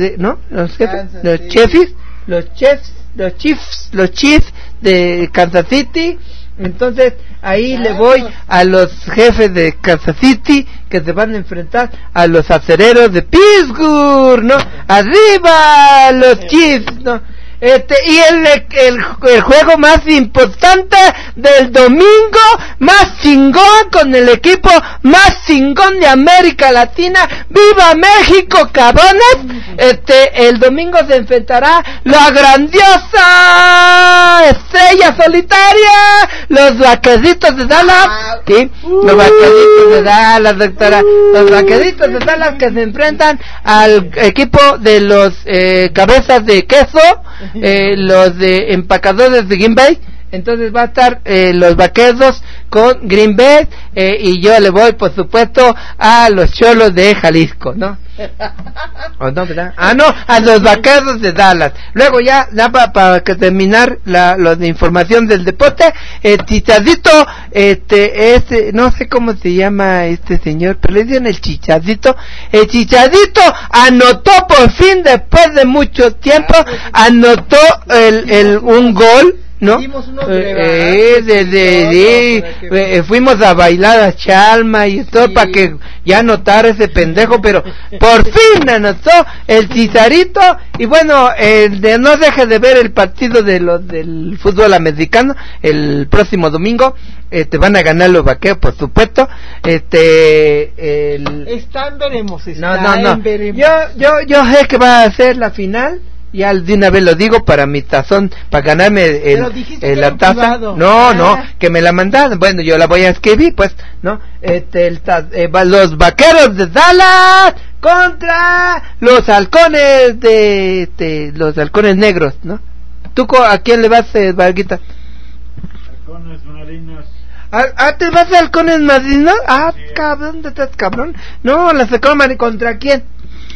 los Chiefs de Kansas City. Entonces ahí le voy a los jefes de Kansas City, que se van a enfrentar a los acereros de Pittsburgh, ¿no? Arriba los Chiefs, ¿no? Y el juego más importante del domingo, más chingón, con el equipo más chingón de América Latina. ¡Viva México, cabrones! El domingo se enfrentará la grandiosa estrella solitaria, los Vaqueritos de Dallas. ¿Sí? Los Vaqueritos de Dallas, doctora. Los Vaqueritos de Dallas, que se enfrentan al equipo de los cabezas de queso, los de empacadores de Green Bay. Entonces va a estar los Vaqueros con Green Bay, y yo le voy, por supuesto, a los Cholos de Jalisco, ¿no? ¿O no, verdad? No, a los Vaqueros de Dallas. Luego ya para terminar la información del deporte, Chicharito, no sé cómo se llama este señor, pero le dicen el Chicharito. El Chicharito anotó por fin, después de mucho tiempo, anotó un gol, ¿no? Fuimos a bailar a Chalma y todo, para que ya anotara ese pendejo, pero por fin anotó el Chicharito. Y bueno, no deje de ver el partido del fútbol americano el próximo domingo. Van a ganar los Vaqueros, por supuesto. Veremos. Yo sé que va a ser la final. Ya de una vez lo digo, para mi tazón, para ganarme la taza. No, que me la mandaron. Bueno, yo la voy a escribir, pues, ¿no? Los Vaqueros de Dallas contra los halcones los halcones negros, ¿no? ¿Tú a quién le vas, Varguita? Halcones marinos. ¿Te vas a halcones marinos? Sí. Cabrón, ¿dónde estás, cabrón? No, las halcones marinos, ¿contra quién?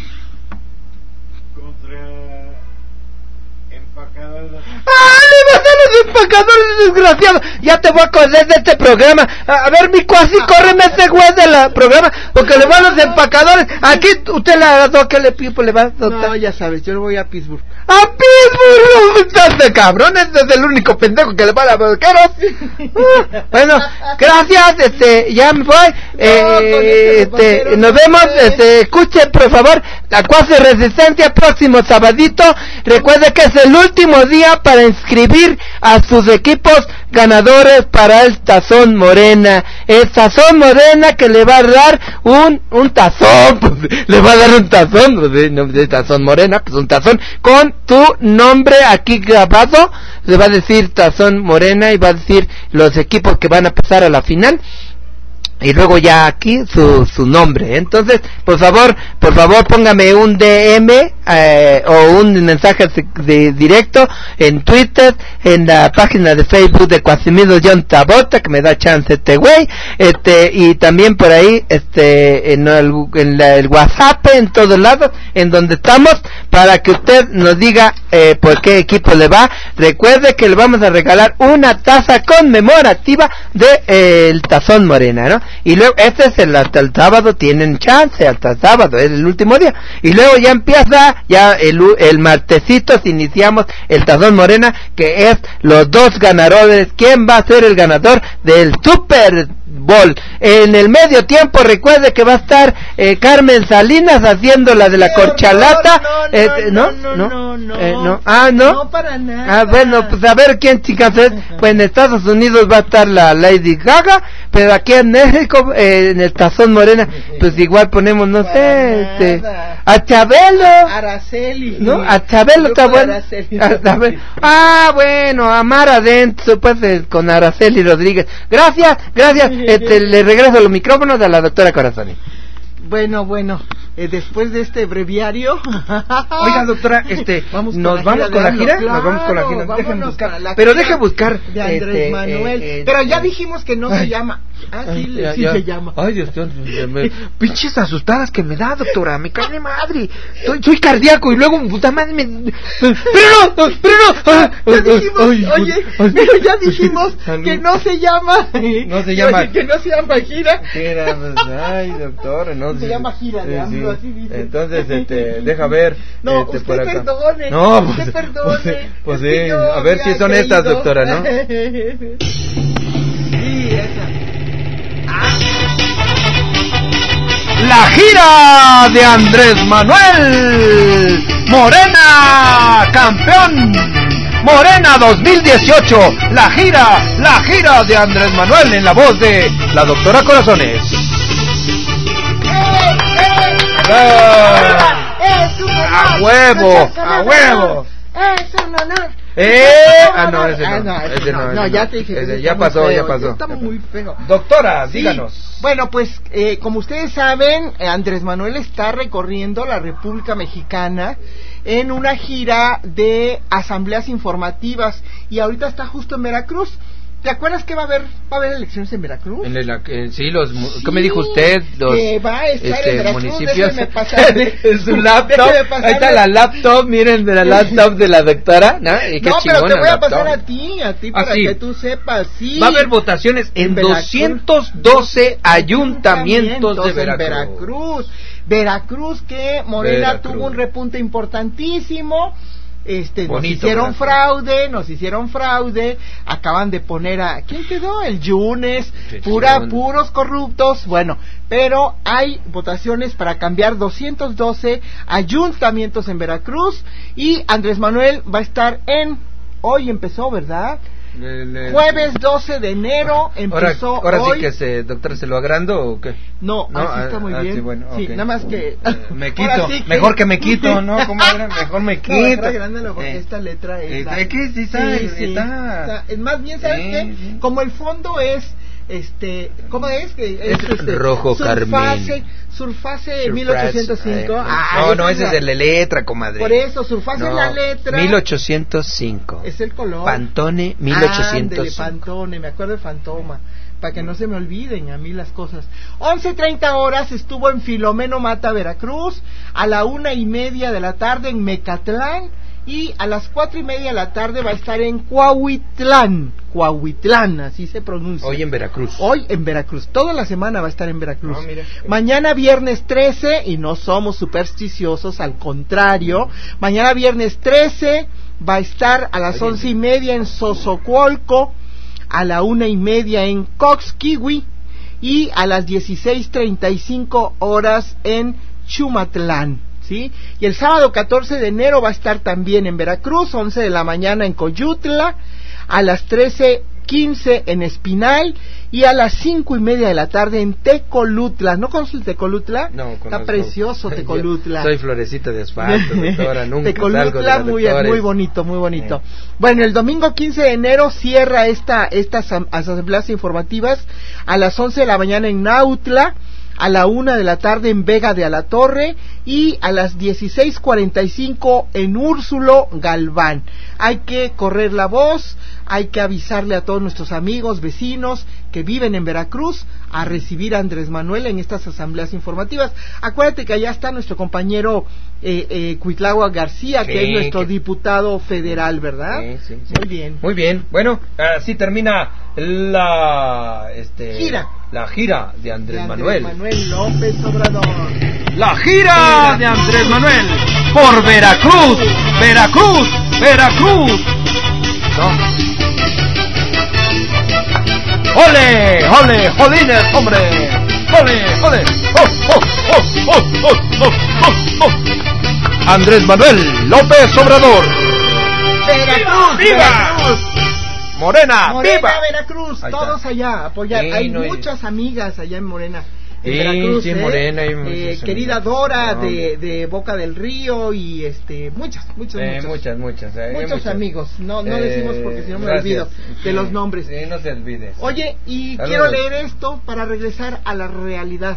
¡Le vas a los empacadores, desgraciado! Ya te voy a correr de este programa. A ver, mi cuasi, córreme ese güey del programa, porque le van a los empacadores. Aquí, usted le ha dado, ¿qué le va? No, ya sabes, yo le voy a Pittsburgh. ¡A Pittsburgh! ¡Estás de cabrón! Este es el único pendejo que le va a los Vaqueros. Bueno, gracias, ya me voy. Nos vemos, escuchen, por favor, la Cuasi Resistencia, próximo sabadito. Recuerde que es el último día para inscribir a sus equipos ganadores para el Tazón Morena. El Tazón Morena, que le va a dar un tazón, pues, le va a dar un tazón, pues, de Tazón Morena, pues un tazón con tu nombre aquí grabado. Le va a decir Tazón Morena, y va a decir los equipos que van a pasar a la final, y luego ya aquí su nombre. Entonces, por favor póngame un DM o un mensaje de directo en Twitter, en la página de Facebook de Quasimido John Tabota, que me da chance este güey, y también por ahí, en el WhatsApp, en todos lados, en donde estamos, para que usted nos diga, por qué equipo le va. Recuerde que le vamos a regalar una taza conmemorativa de el Tazón Morena, ¿no? Y luego, hasta el sábado tienen chance, hasta el sábado, es el último día. Y luego ya empieza, ya el martesito iniciamos el Tazón Morena, que es los dos ganadores. ¿Quién va a ser el ganador del Super Bowl? En el medio tiempo, recuerde que va a estar Carmen Salinas haciendo la de la corchalata. No para nada. Bueno, pues a ver quién, chicas, es. Pues en Estados Unidos va a estar la Lady Gaga, pero aquí en México, en el Tazón Morena, pues igual ponemos, no sé, a Chabelo. Araceli. ¿No? A Chabelo está bueno. Bueno, a Mar Adentro, pues, con Araceli Rodríguez. Gracias. Le regreso los micrófonos a la doctora Corazoni. Bueno, después de este breviario. Oiga, doctora, nos vamos con la gira. Déjenme buscar. Pero deje buscar. De Andrés Manuel. Pero ya dijimos que no se llama. Sí se llama. Ay, Dios mío. Pinches asustadas que me da, doctora. Me cae de madre. Soy cardíaco y luego, puta madre, Pero ya dijimos que no se llama. No se llama. Que no se llama gira. Ay, doctora, no se llama gira de AMLO, así dice. Entonces, deja ver. No, usted por acá. Perdone. No, usted perdone. Pues sí, a ver si son estas, doctora, ¿no? Sí, esa. La gira de Andrés Manuel Morena, campeón Morena 2018. La gira de Andrés Manuel en la voz de la doctora Corazones. Es un honor. A huevo. Es un honor. No, ya te dije. Ya pasó. Está muy feo. Doctora, díganos. Bueno, pues, como ustedes saben, Andrés Manuel está recorriendo la República Mexicana en una gira de asambleas informativas y ahorita está justo en Veracruz. ¿Te acuerdas que va a haber elecciones en Veracruz? Sí, ¿qué me dijo usted? Los va a estar en Veracruz, municipios. En su laptop. Ahí está la laptop, miren, de la laptop de la doctora, ¿no? Y qué pero te voy a pasar a ti para que tú sepas, sí. Va a haber votaciones en 212 ayuntamientos de Veracruz. Veracruz, que Morena tuvo un repunte importantísimo. Nos hicieron fraude, acaban de poner a ¿quién quedó? El Yunes, puros corruptos. Bueno, pero hay votaciones para cambiar 212 ayuntamientos en Veracruz y Andrés Manuel va a estar hoy empezó, ¿verdad? Jueves 12 de enero empezó. Ahora hoy. Sí que doctor, ¿se lo agrando o qué? No, así está muy bien. Sí, bueno, sí, okay. Nada más que me quito, mejor que me quito, ¿no? ¿Cómo era? Mejor me quito. No, agrándalo porque esta letra es ¿qué? Sí, está. Es más bien, ¿sabes qué? Sí. Como el fondo es ¿cómo es? Rojo carmín. Surfase 1805. No, ese es de la letra, comadre. Por eso, Surfase es la letra. 1805. Es el color. Pantone 1805. Pantone, me acuerdo de Fantoma. Para que no se me olviden a mí las cosas. 11:30 horas estuvo en Filomeno Mata, Veracruz. A la 1:30 de la tarde en Mecatlán. Y a las 4:30 de la tarde va a estar en Coahuitlán, así se pronuncia. Hoy en Veracruz. Toda la semana va a estar en Veracruz. Mira. Mañana viernes 13, y no somos supersticiosos, al contrario. Mañana viernes 13 va a estar a las 11:30 en Sosocuolco, a la 1:30 en Coxquihui y a las 16:35 horas en Chumatlán. ¿Sí? Y el sábado 14 de enero va a estar también en Veracruz, 11 de la mañana en Coyutla, a las 13:15 en Espinal y a las 5:30 de la tarde en Tecolutla. ¿No conoces el Tecolutla? No, conozco. Está precioso Tecolutla. Soy florecita de asfalto, doctora, nunca Tecolutla, salgo de la muy bonito. Bueno, el domingo 15 de enero cierra estas asambleas informativas a las 11 de la mañana en Nautla, a la 1:00 p.m. en Vega de Alatorre y a las 16:45 en Úrsulo Galván. Hay que correr la voz, hay que avisarle a todos nuestros amigos, vecinos que viven en Veracruz a recibir a Andrés Manuel en estas asambleas informativas. Acuérdate que allá está nuestro compañero Cuitláhuac García, que es nuestro diputado federal, ¿verdad? Sí. Muy bien. Muy bien. Bueno, así termina la gira. La gira de Andrés Manuel López Obrador. La gira de Andrés Manuel por Veracruz. ¿No? ¡Ole! ¡Jolines, hombre! ¡Ole! ¡Oh! Andrés Manuel López Obrador. ¡Veracruz! ¡Viva! Morena, ¡viva! Veracruz, todos allá, apoyar. Hay muchas amigas allá en Morena. En Veracruz, Morena querida Dora de Boca del Río y muchos amigos. No decimos porque si no me olvido de los nombres. Sí, no se olvide. Oye, y saludos. Quiero leer esto para regresar a la realidad.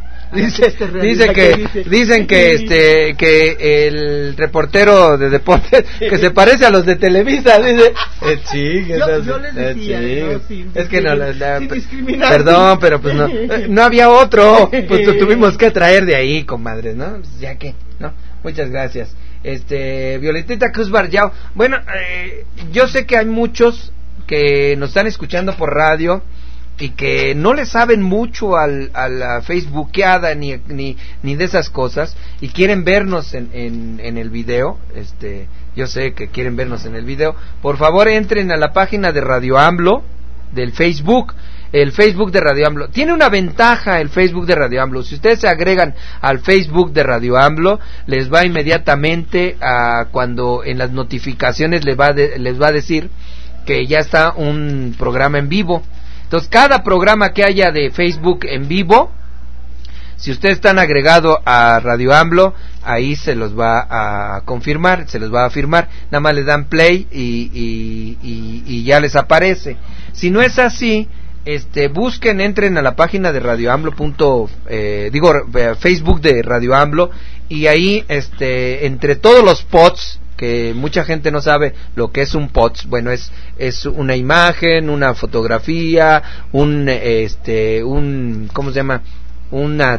Dicen que el reportero de deportes que se parece a los de Televisa, dice. Yo les decía, es que sin discriminar. Perdón, pero pues no había otro, pues tuvimos que traer de ahí, comadres, ¿no? Ya que, ¿no? Muchas gracias. Violetita Cruz Barriao. Bueno, yo sé que hay muchos que nos están escuchando por radio y que no le saben mucho a la facebookeada ni de esas cosas y quieren vernos en el video. Yo sé que quieren vernos en el video. Por favor, entren a la página de Radio AMLO del Facebook. El Facebook de Radio AMLO tiene una ventaja. El Facebook de Radio AMLO, si ustedes se agregan al Facebook de Radio AMLO, les va inmediatamente a cuando en las notificaciones les va a decir que ya está un programa en vivo. Entonces, cada programa que haya de Facebook en vivo, si ustedes están agregados a Radio AMLO, ahí se los va a confirmar, se los va a firmar. Nada más le dan play y ya les aparece. Si no es así, busquen, entren a la página de Radio AMLO Facebook de Radio AMLO, y ahí entre todos los posts, que mucha gente no sabe lo que es un POTS. Bueno, es una imagen, una fotografía, un ¿cómo se llama? Una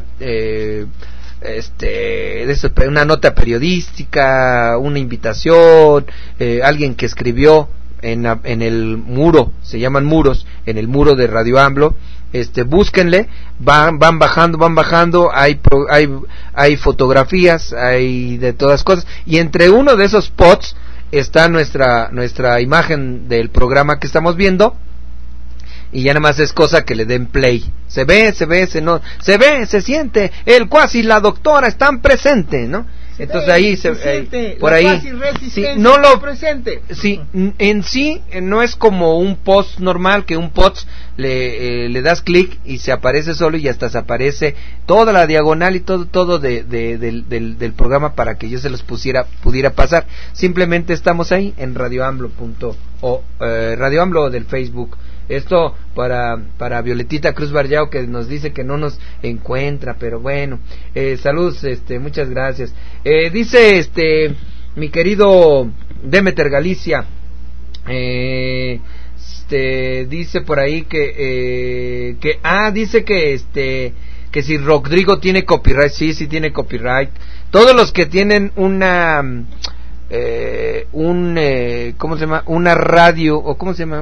una nota periodística, una invitación, alguien que escribió en el muro, se llaman muros, en el muro de Radio AMLO. Búsquenle, van bajando, hay fotografías, hay de todas cosas, y entre uno de esos posts está nuestra imagen del programa que estamos viendo, y ya nada más es cosa que le den play. Se se siente, el cuasi la doctora están presentes, ¿no? Entonces ahí por ahí no lo presente. Sí, en sí no es como un post normal, que un post le das clic y se aparece solo, y hasta se aparece toda la diagonal y todo del programa para que yo se los pudiera pasar. Simplemente estamos ahí en Radio AMLO Radio AMLO del Facebook. Esto para Violetita Cruz Barriao, que nos dice que no nos encuentra, pero bueno, saludos, muchas gracias. Dice mi querido Demeter Galicia, dice por ahí dice que si Rodrigo tiene copyright. Sí tiene copyright. Todos los que tienen una ¿cómo se llama? Una radio, o ¿cómo se llama?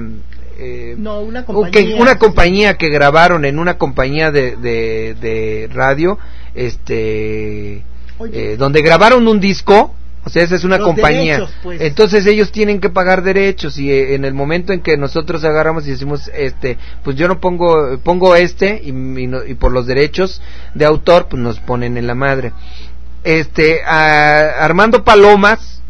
Una compañía que grabaron en una compañía de radio, donde grabaron un disco, o sea, esa es una compañía, derechos, pues. Entonces ellos tienen que pagar derechos, y en el momento en que nosotros agarramos y decimos, pues yo no pongo y por los derechos de autor, pues nos ponen en la madre. Armando Palomas,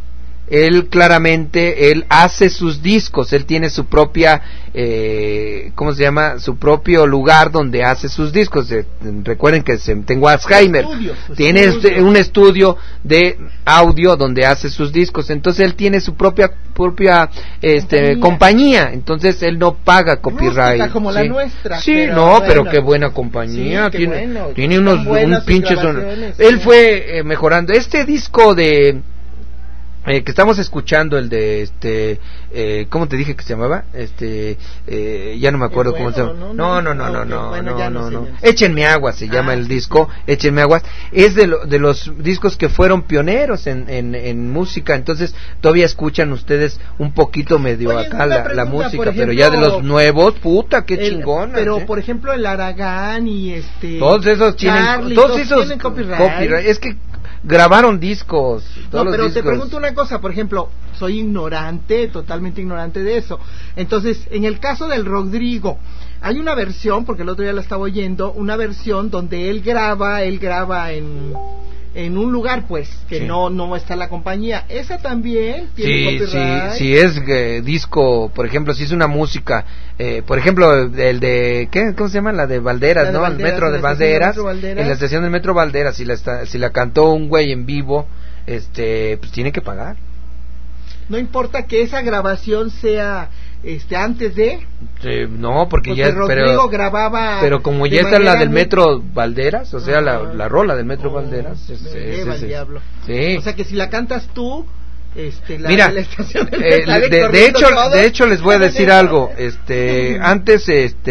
él claramente, él hace sus discos, él tiene su propia, ¿cómo se llama? Su propio lugar donde hace sus discos. Recuerden que tengo Alzheimer, tiene un estudio de audio donde hace sus discos, entonces él tiene su propia compañía, entonces él no paga copyright. Rústica como la nuestra. Sí, pero qué buena compañía, sí, tiene un pinche son. Él fue mejorando este disco de que estamos escuchando, el de ¿cómo te dije que se llamaba? Ya no me acuerdo cómo se llama. No. Échenme agua se llama el disco, Échenme aguas. Es de los discos que fueron pioneros en música, entonces todavía escuchan ustedes un poquito medio acá la música, ejemplo, pero ya de los nuevos, puta, qué chingón. Pero por ejemplo el Aragán y todos esos tienen copyright. Es que grabaron discos. Te pregunto una cosa, por ejemplo, soy totalmente ignorante de eso. Entonces, en el caso del Rodrigo, hay una versión, porque el otro día la estaba oyendo, una versión donde él graba en un lugar, pues, que no está la compañía. Esa también tiene copyright. Sí, es disco, por ejemplo, si es una música, por ejemplo, el de, ¿cómo se llama? La de Valderas, ¿no? El Metro de Valderas, en la estación del Metro Valderas, si la cantó un güey en vivo, pues tiene que pagar. No importa que esa grabación sea antes de no, porque ya Rodrigo grababa, pero como ya está la del Metro Valderas, o sea, la rola del Metro Valderas, diablo. Sí. O sea que si la cantas tú, mira, de estación de hecho les voy a decir algo, antes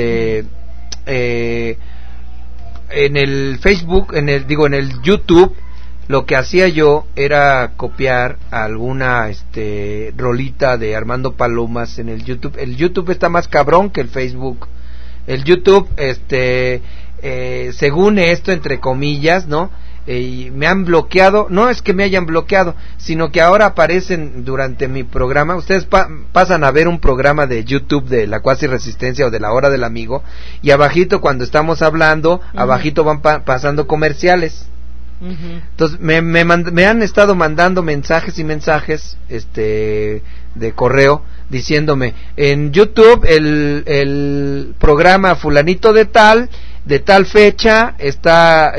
en el Facebook, en el YouTube, lo que hacía yo era copiar alguna rolita de Armando Palomas en el YouTube. El YouTube está más cabrón que el Facebook. El YouTube, según esto, entre comillas, ¿no? Me han bloqueado, no es que me hayan bloqueado, sino que ahora aparecen durante mi programa. Ustedes pasan a ver un programa de YouTube de la Cuasi Resistencia o de la Hora del Amigo, y abajito, cuando estamos hablando, abajito van pasando comerciales. Entonces me han estado mandando mensajes y mensajes de correo diciéndome: en YouTube el programa fulanito de tal fecha está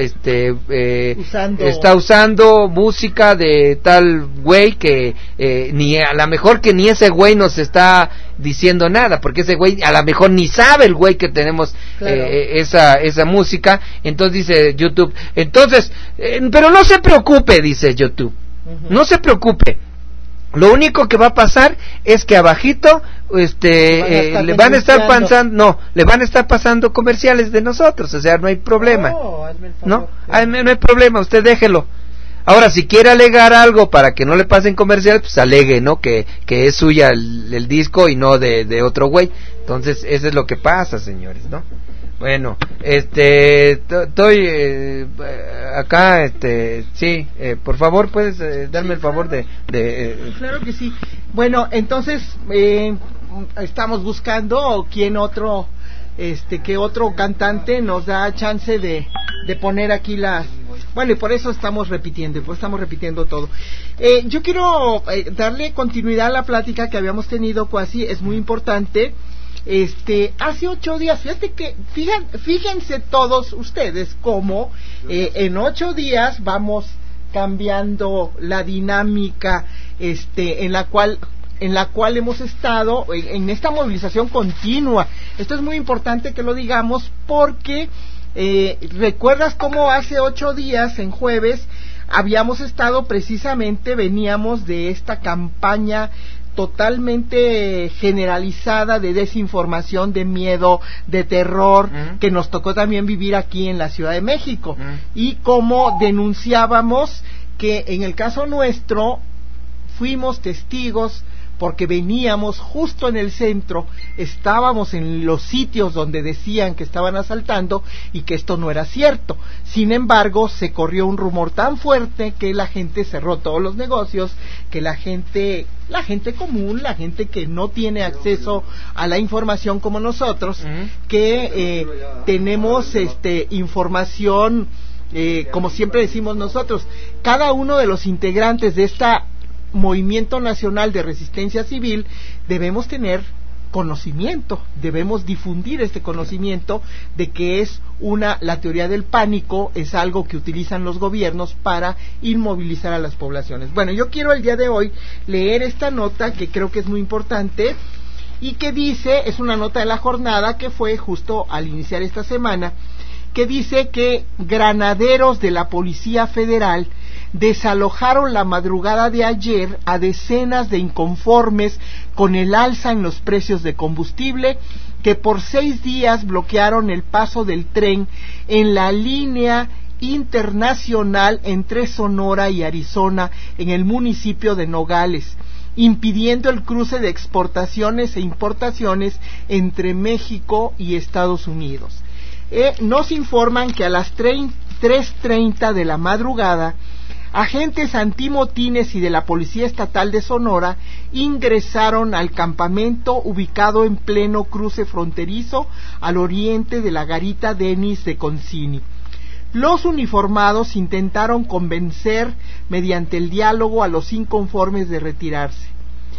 usando música de tal güey que ni a lo mejor que ni ese güey nos está diciendo nada, porque ese güey a lo mejor ni sabe el güey que tenemos esa música. Entonces dice YouTube, pero no se preocupe, dice YouTube, no se preocupe. Lo único que va a pasar es que abajito le van a estar pasando comerciales de nosotros, o sea, no hay problema. No hay problema, usted déjelo. Ahora, si quiere alegar algo para que no le pasen comerciales, pues alegue, ¿no? Que es suya el disco y no de otro güey. Entonces, eso es lo que pasa, señores, ¿no? Bueno, estoy acá, sí, por favor, puedes darme el favor de Claro que sí. Bueno, entonces estamos buscando quién otro, que otro cantante nos da chance de poner aquí las. Bueno, y por eso estamos repitiendo todo. Yo quiero darle continuidad a la plática que habíamos tenido, Cuasi, es muy importante. Hace 8 días, fíjense todos ustedes cómo en 8 días vamos cambiando la dinámica en la cual hemos estado en esta movilización continua. Esto es muy importante que lo digamos porque ¿recuerdas cómo hace 8 días, en jueves, veníamos de esta campaña totalmente generalizada de desinformación, de miedo, de terror, que nos tocó también vivir aquí en la Ciudad de México, y cómo denunciábamos que en el caso nuestro fuimos testigos porque veníamos justo en el centro, estábamos en los sitios donde decían que estaban asaltando y que esto no era cierto. Sin embargo, se corrió un rumor tan fuerte que la gente cerró todos los negocios, que la gente común, la gente que no tiene acceso a la información como nosotros, que tenemos información, como siempre decimos nosotros, cada uno de los integrantes de esta movimiento nacional de resistencia civil debemos tener conocimiento, debemos difundir este conocimiento de que la teoría del pánico es algo que utilizan los gobiernos para inmovilizar a las poblaciones. Bueno, yo quiero el día de hoy leer esta nota que creo que es muy importante y que dice, es una nota de La Jornada que fue justo al iniciar esta semana, que dice que granaderos de la Policía Federal desalojaron la madrugada de ayer a decenas de inconformes con el alza en los precios de combustible que por 6 días bloquearon el paso del tren en la línea internacional entre Sonora y Arizona en el municipio de Nogales, impidiendo el cruce de exportaciones e importaciones entre México y Estados Unidos. Nos informan que a las 3:30 de la madrugada, agentes antimotines y de la Policía Estatal de Sonora ingresaron al campamento ubicado en pleno cruce fronterizo al oriente de la garita Denis de Concini. Los uniformados intentaron convencer mediante el diálogo a los inconformes de retirarse.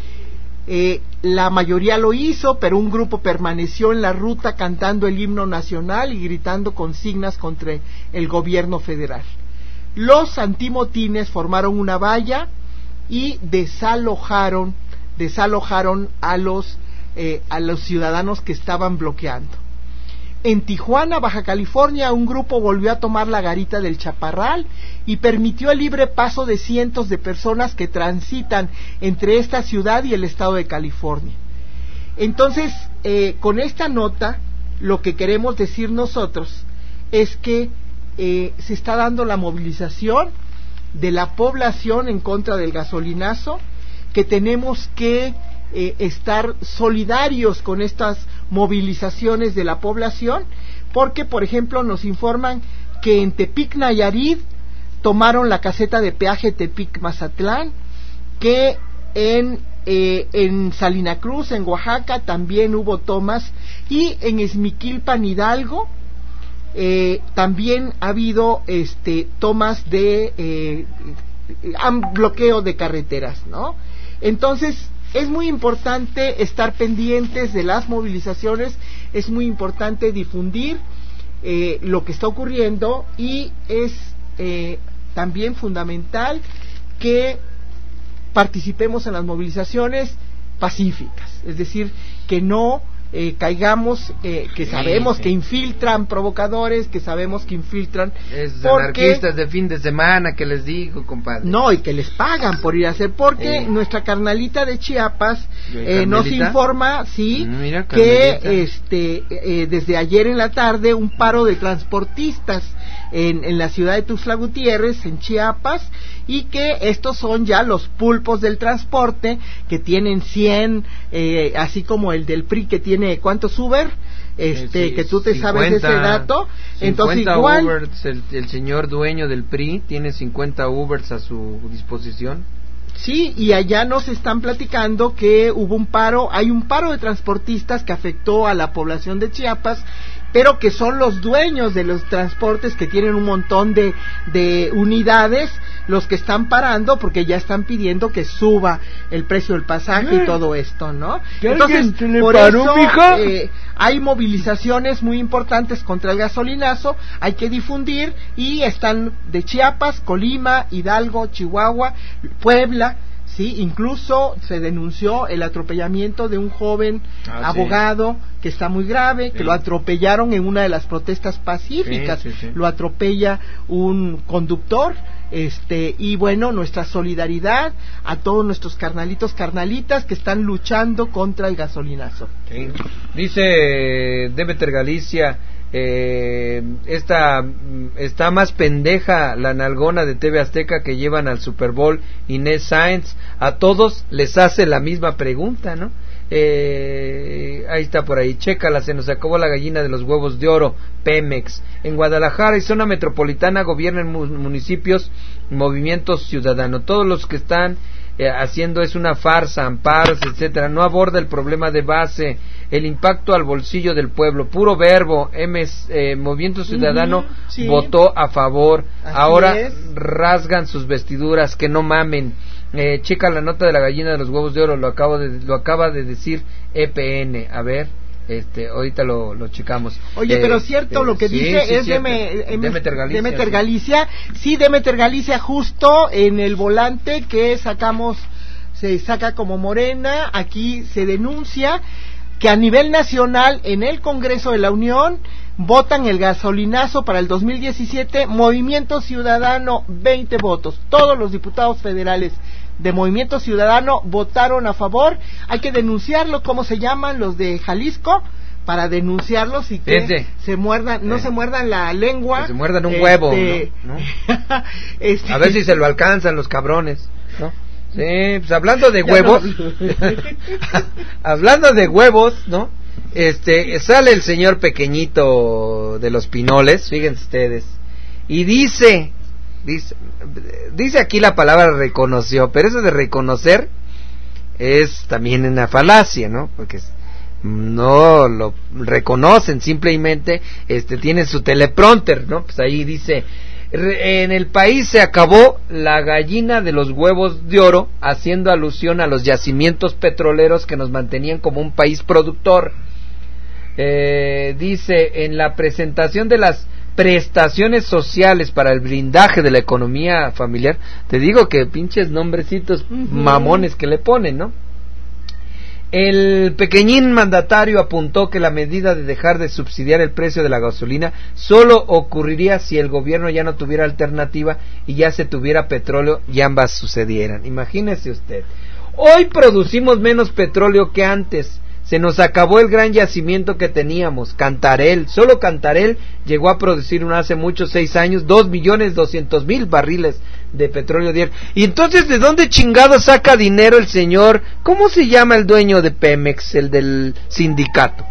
La mayoría lo hizo, pero un grupo permaneció en la ruta cantando el himno nacional y gritando consignas contra el gobierno federal. Los antimotines formaron una valla y desalojaron a los ciudadanos que estaban bloqueando. En Tijuana, Baja California, un grupo volvió a tomar la garita del Chaparral y permitió el libre paso de cientos de personas que transitan entre esta ciudad y el estado de California. Entonces, con esta nota, lo que queremos decir nosotros es que se está dando la movilización de la población en contra del gasolinazo, que tenemos que estar solidarios con estas movilizaciones de la población, porque por ejemplo nos informan que en Tepic Nayarit tomaron la caseta de peaje Tepic Mazatlán, que en Salina Cruz, en Oaxaca, también hubo tomas, y en Esmiquilpan, Hidalgo, también ha habido tomas de bloqueo de carreteras, ¿no? Entonces es muy importante estar pendientes de las movilizaciones, es muy importante difundir lo que está ocurriendo, y es también fundamental que participemos en las movilizaciones pacíficas, es decir, que no caigamos, que sabemos que infiltran provocadores, que sabemos que infiltran anarquistas de fin de semana, que les digo, compadre. No, y que les pagan por ir a hacer, porque nuestra carnalita de Chiapas nos informa, que desde ayer en la tarde un paro de transportistas en la ciudad de Tuxtla Gutiérrez, en Chiapas, y que estos son ya los pulpos del transporte, que tienen 100, así como el del PRI que tiene, ¿cuántos Uber? Que tú te 50, sabes ese dato. Entonces igual Ubers, el señor dueño del PRI tiene 50 Ubers a su disposición. Sí, y allá nos están platicando que hay un paro de transportistas que afectó a la población de Chiapas, pero que son los dueños de los transportes, que tienen un montón de unidades, los que están parando porque ya están pidiendo que suba el precio del pasaje y todo esto, ¿no? Entonces, por eso hay movilizaciones muy importantes contra el gasolinazo, hay que difundir, y están de Chiapas, Colima, Hidalgo, Chihuahua, Puebla. Sí, incluso se denunció el atropellamiento de un joven abogado que está muy grave, que lo atropellaron en una de las protestas pacíficas, lo atropella un conductor, y bueno, nuestra solidaridad a todos nuestros carnalitas que están luchando contra el gasolinazo. Sí. Dice Demeter Galicia, está más pendeja la nalgona de TV Azteca que llevan al Super Bowl, Inés Sáenz. A todos les hace la misma pregunta, ¿no? Ahí está, por ahí, chécala, se nos acabó la gallina de los huevos de oro, Pemex. En Guadalajara y zona metropolitana gobiernan municipios, movimientos ciudadanos. Todos los que están haciendo es una farsa, amparos, etcétera. No aborda el problema de base, el impacto al bolsillo del pueblo. Puro verbo. Movimiento Ciudadano votó a favor. Así ahora rasgan sus vestiduras, que no mamen. checa la nota de la gallina de los huevos de oro, lo acaba de decir EPN. A ver, ahorita lo checamos. Oye, pero cierto lo que dice es Demeter Galicia. Sí, Demeter Galicia, justo en el volante que se saca como Morena. Aquí se denuncia que a nivel nacional en el Congreso de la Unión votan el gasolinazo para el 2017, Movimiento Ciudadano 20 votos, todos los diputados federales de Movimiento Ciudadano votaron a favor. Hay que denunciarlo. ¿Cómo se llaman los de Jalisco? Para denunciarlos y que se muerdan, no se muerdan la lengua, que se muerdan un huevo, ¿no? A ver si se lo alcanzan los cabrones, ¿no? Sí, pues hablando de huevos, hablando de huevos, ¿no? Sale el señor pequeñito de los Pinoles, fíjense ustedes, y dice aquí la palabra reconoció, pero eso de reconocer es también una falacia, ¿no? Porque no lo reconocen, simplemente tienen su teleprompter, ¿no? Pues ahí dice: en el país se acabó la gallina de los huevos de oro, haciendo alusión a los yacimientos petroleros que nos mantenían como un país productor. Dice: en la presentación de las prestaciones sociales para el blindaje de la economía familiar, te digo que pinches nombrecitos mamones que le ponen, ¿no? El pequeñín mandatario apuntó que la medida de dejar de subsidiar el precio de la gasolina solo ocurriría si el gobierno ya no tuviera alternativa y ya se tuviera petróleo y ambas sucedieran. Imagínese usted, hoy producimos menos petróleo que antes. Se nos acabó el gran yacimiento que teníamos, Cantarell. Solo Cantarell llegó a producir hace muchos 6 años 2.200.000 barriles de petróleo diario. Y entonces, ¿de dónde chingado saca dinero el señor? ¿Cómo se llama el dueño de Pemex, el del sindicato?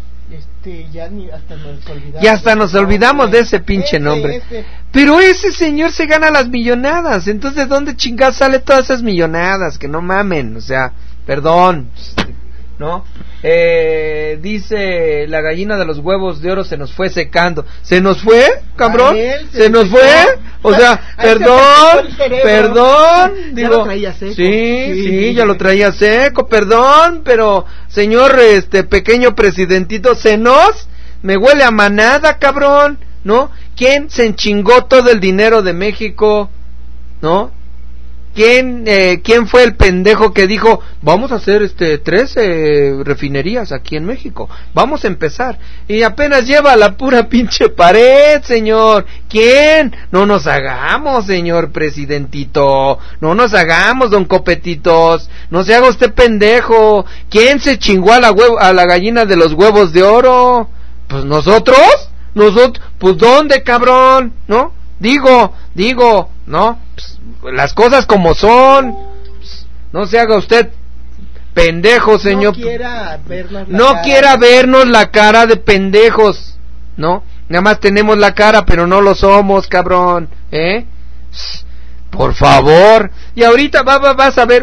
Ya hasta nos olvidamos de ese pinche nombre. Pero ese señor se gana las millonadas. Entonces, ¿de dónde chingado sale todas esas millonadas? Que no mamen, o sea, perdón, ¿no? Dice: la gallina de los huevos de oro se nos fue secando. ¿Se nos fue, cabrón? ¿Se nos fue? O sea, perdón, digo, ya lo traía seco. Sí, ya lo traía seco, perdón, pero señor pequeño presidentito, me huele a manada, cabrón, ¿no? ¿Quién se enchingó todo el dinero de México? ¿No? ¿Quién fue el pendejo que dijo: vamos a hacer 13 refinerías aquí en México, vamos a empezar? Y apenas lleva la pura pinche pared, señor. ¿Quién? No nos hagamos, señor presidentito, no nos hagamos, don Copetitos, no se haga usted pendejo. ¿Quién se chingó a la gallina de los huevos de oro? Pues nosotros, pues ¿dónde, cabrón? ¿No? Digo, ¿no? Pues, las cosas como son. Pues, no se haga usted pendejo, señor. No quiera vernos la cara de pendejos, ¿no? Nada más tenemos la cara, pero no lo somos, cabrón, Pues, por favor. Y ahorita vas a ver,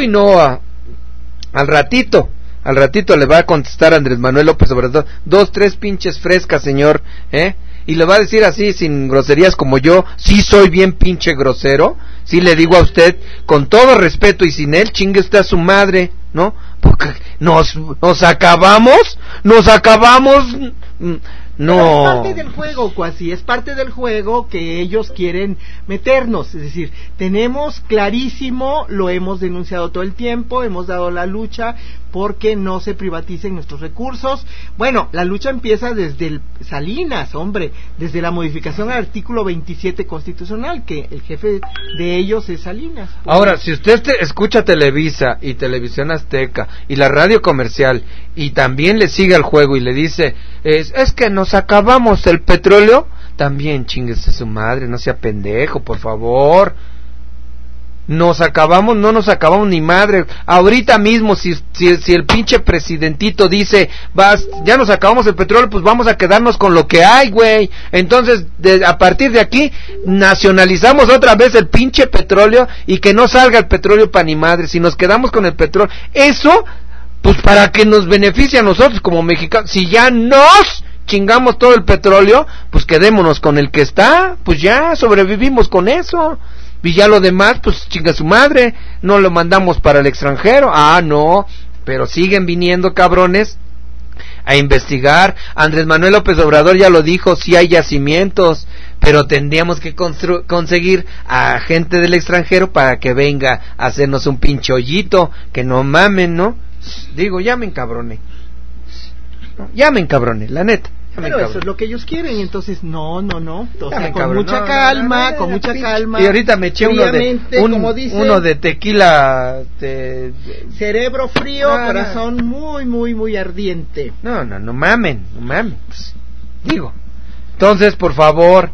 al ratito le va a contestar Andrés Manuel López Obrador 2, 3 pinches frescas, señor, y le va a decir así, sin groserías, como yo sí soy bien pinche grosero, sí le digo a usted con todo respeto, y sin él chingue usted a su madre, ¿no? Porque nos acabamos, no. Pero es parte del juego, Cuasi, es parte del juego que ellos quieren meternos. Es decir, tenemos clarísimo, lo hemos denunciado todo el tiempo, hemos dado la lucha porque no se privaticen nuestros recursos. Bueno, la lucha empieza desde Salinas, hombre, desde la modificación al artículo 27 constitucional, que el jefe de ellos es Salinas. Ahora, si usted escucha Televisa y Televisión Azteca y la radio comercial y también le sigue el juego y le dice: es que nos acabamos el petróleo, también chinguese su madre, no sea pendejo, por favor. No nos acabamos ni madre. Ahorita mismo, si el pinche presidentito dice: ya nos acabamos el petróleo, pues vamos a quedarnos con lo que hay, güey. Entonces, a partir de aquí, nacionalizamos otra vez el pinche petróleo y que no salga el petróleo pa' ni madre. Si nos quedamos con el petróleo, eso, pues para que nos beneficie a nosotros como mexicanos. Si ya nos chingamos todo el petróleo, pues quedémonos con el que está, pues ya sobrevivimos con eso. Y ya lo demás, pues chinga su madre, no lo mandamos para el extranjero. No, pero siguen viniendo cabrones a investigar. Andrés Manuel López Obrador ya lo dijo, sí hay yacimientos, pero tendríamos que conseguir a gente del extranjero para que venga a hacernos un pinche hoyito, que no mamen, ¿no? Digo, ya me encabroné, la neta. Pero eso es lo que ellos quieren, entonces no, o sea, con mucha calma. Y ahorita me eché uno de tequila, cerebro frío, corazón muy ardiente. No mamen, pues, digo. Entonces, por favor,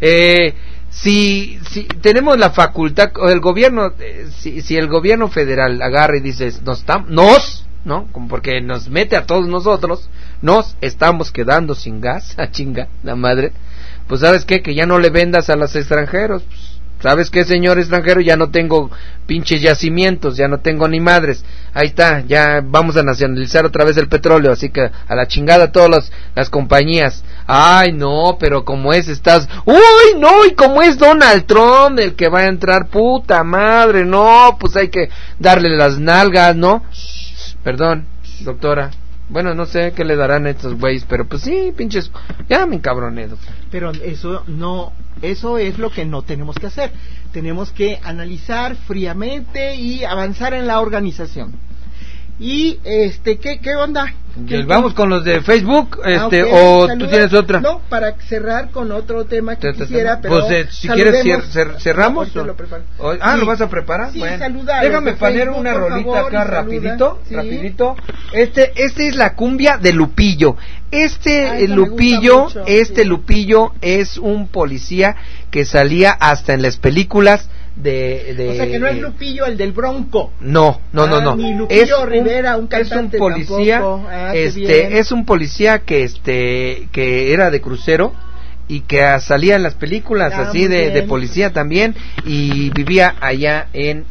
si tenemos la facultad, el gobierno, si el gobierno federal agarra y dice, ¿no? Como porque nos mete a todos nosotros, nos estamos quedando sin gas, a chinga, la madre. Pues ¿sabes qué? Que ya no le vendas a los extranjeros. Pues, ¿sabes qué, señor extranjero? Ya no tengo pinches yacimientos, ya no tengo ni madres. Ahí está, ya vamos a nacionalizar otra vez el petróleo, así que a la chingada todas las compañías. Ay, no, pero como estás... ¡Uy, no! Y como es Donald Trump el que va a entrar, puta madre, no, pues hay que darle las nalgas, ¿no? Perdón, doctora. Bueno, no sé qué le darán a estos güeyes, pero pues sí, pinches, ya me encabroné, doctor. Pero eso es lo que no tenemos que hacer. Tenemos que analizar fríamente y avanzar en la organización. Y ¿qué onda? Vamos con los de Facebook, okay, o tú tienes otra. No, para cerrar con otro tema que quisiera, pero pues si quieres cerramos. No, lo ¿lo vas a preparar? Sí, bueno, déjame poner una rolita acá rapidito. Este es la cumbia de Lupillo. Lupillo es un policía que salía hasta en las películas de o sea que no es Lupillo el del Bronco. No. Ni Lupillo Rivera, un cantante. Es un policía, es un policía que era de crucero y que salía en las películas así de policía también, y vivía allá en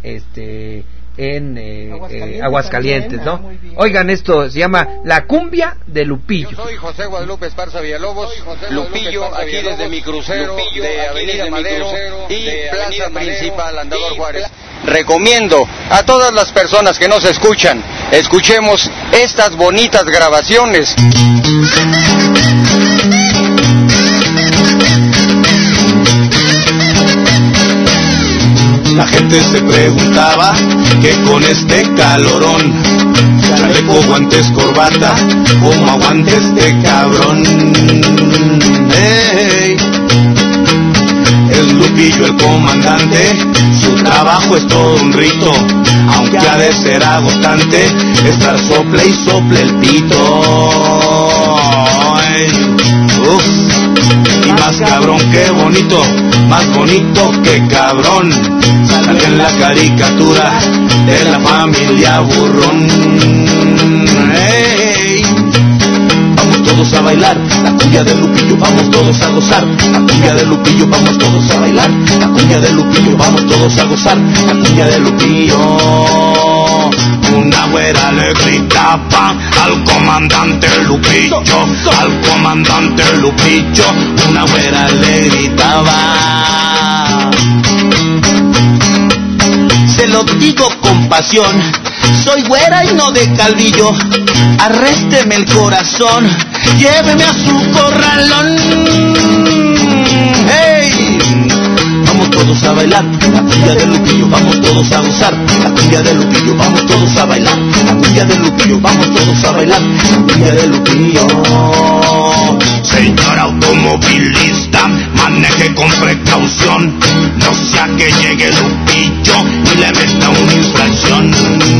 Aguascalientes, ¿no? Oigan, esto se llama La Cumbia de Lupillo. Yo soy José Guadalupe Esparza Villalobos, Lupillo, aquí desde mi crucero de Avenida Madero y Plaza Principal, Andador Juárez. Recomiendo a todas las personas que nos escuchan, escuchemos estas bonitas grabaciones. La gente se preguntaba que con este calorón, chaleco, guantes, corbata, ¿cómo aguanta este cabrón? Hey. Es Lupillo el comandante, su trabajo es todo un rito, aunque ha de ser agotante estar sople y sople el pito. Hey. Y más cabrón que bonito, más bonito que cabrón, sale en la caricatura de la familia Burrón. Hey. Vamos todos a bailar la cumbia de Lupillo, vamos todos a gozar la cumbia de Lupillo, vamos todos a bailar la cumbia de Lupillo, vamos todos a gozar la cumbia de Lupillo. Una güera le gritaba al comandante Lupillo, al comandante Lupillo, una güera le gritaba. Se lo digo con pasión, soy güera y no de calvillo, arrésteme el corazón, lléveme a su corralón. ¡Hey! Vamos todos a bailar la cumbia de Lupillo, vamos todos a gozar la cumbia de Lupillo, vamos todos a bailar la cumbia de Lupillo, vamos todos a bailar la cumbia de Lupillo. Señor automovilista, maneje con precaución, no sea que llegue Lupillo y le meta una infracción.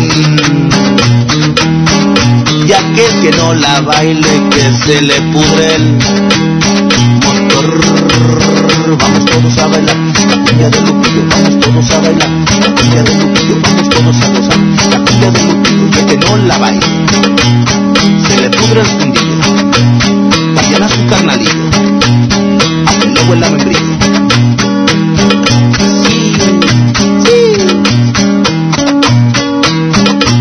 Y aquel que no la baile, que se le pudre el motor. Vamos todos a bailar la cumbia de Lupillo, vamos todos a bailar la cumbia de Lupillo, vamos todos a gozar la cumbia de Lupillo. Y el que no la baile, se le pudre el fundillo, vayan a su carnalillo, aunque luego el membrillo. Sí, sí.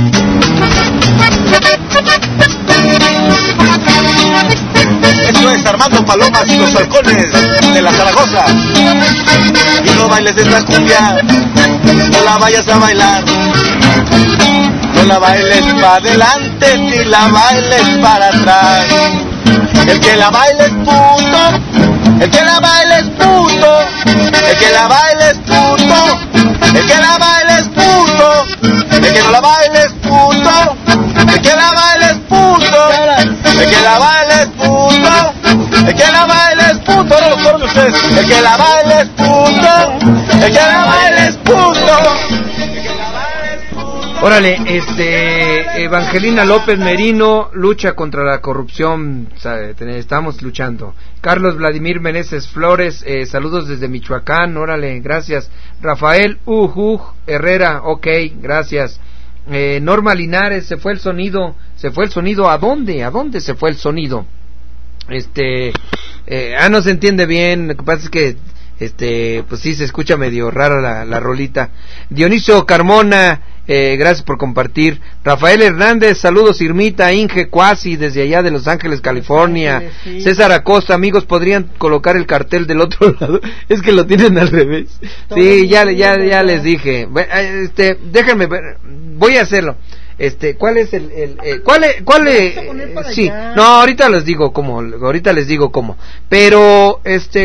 Esto es Armando Palomas y los halcones de la Zaragoza. Y no bailes esta cumbia, no la vayas a bailar. No la bailes para adelante ni la bailes para atrás. El que la baile es puto, el que la baile es puto, el que la baile es puto, el que la baile es puto, el que no la baile es puto, el que la baile es puto, el que la baile es puto, el que la baile es puto, no lo corren ustedes, el que la baile es puto, el que la baile es puto. Órale, Evangelina López Merino lucha contra la corrupción, estamos luchando. Carlos Vladimir Meneses Flores, saludos desde Michoacán, órale, gracias. Rafael Herrera, ok, gracias. Norma Linares, se fue el sonido, ¿a dónde? ¿A dónde se fue el sonido? No se entiende bien, lo que pasa es que pues sí se escucha medio rara la rolita. Dionisio Carmona, gracias por compartir. Rafael Hernández, saludos. Irmita, Inge Cuasi desde allá de Los Ángeles, California. Sí. César Acosta, amigos, podrían colocar el cartel del otro lado. Es que lo tienen al revés. Sí, ya les dije. Déjenme ver, voy a hacerlo. ¿Cuál es cuál sí, no, ahorita les digo cómo, pero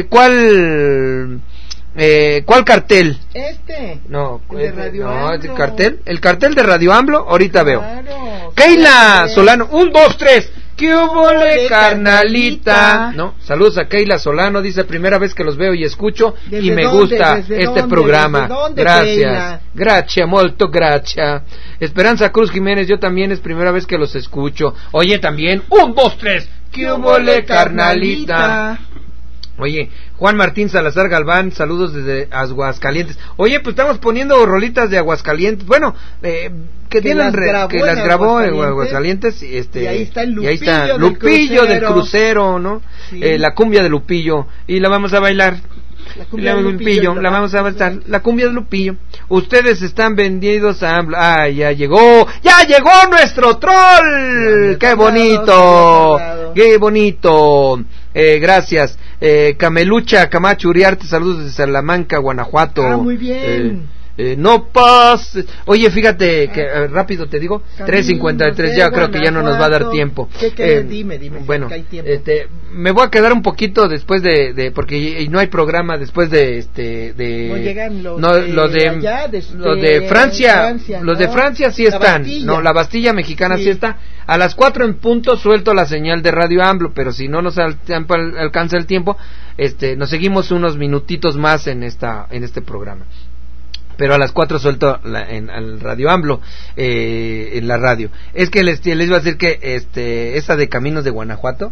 ¿cuál cartel? No, el cartel de Radio AMLO, ahorita veo. Keila Solano, 1, 2, 3. ¿Qué hubo, carnalita? No, saludos a Keila Solano, dice, primera vez que los veo y escucho y me gusta este programa. Gracias. Gracias, molto gracias. Esperanza Cruz Jiménez, yo también es primera vez que los escucho. Oye, también, 1, 2, 3. ¿Qué hubo, carnalita? Oye, Juan Martín Salazar Galván, saludos desde Aguascalientes. Oye, pues estamos poniendo rolitas de Aguascalientes. Bueno, que las grabó en Aguascalientes. Y ahí está el Lupillo del crucero, ¿no? Sí. La cumbia de Lupillo. Y la vamos a bailar. La cumbia de Lupillo, la vamos a bailar. La cumbia de Lupillo. Ustedes están vendidos a AMLO. Ah, ya llegó nuestro troll. ¡Qué bonito! ¡Qué bonito! Gracias. Camelucha Camacho Uriarte, saludos desde Salamanca, Guanajuato. Muy bien. No pases. Oye, fíjate que rápido te digo, 3:53, ya creo que ya no nos va a dar tiempo. Dime. Bueno, me voy a quedar un poquito después de porque no hay programa después de no llegan los de Francia, los de Francia sí están. La Bastilla Mexicana sí está. A las 4 en punto suelto la señal de Radio AMLO, pero si no nos alcanza el tiempo, nos seguimos unos minutitos más en este programa. Pero a las 4 suelto al Radio AMLO, en la radio. Es que les iba a decir que esa de Caminos de Guanajuato,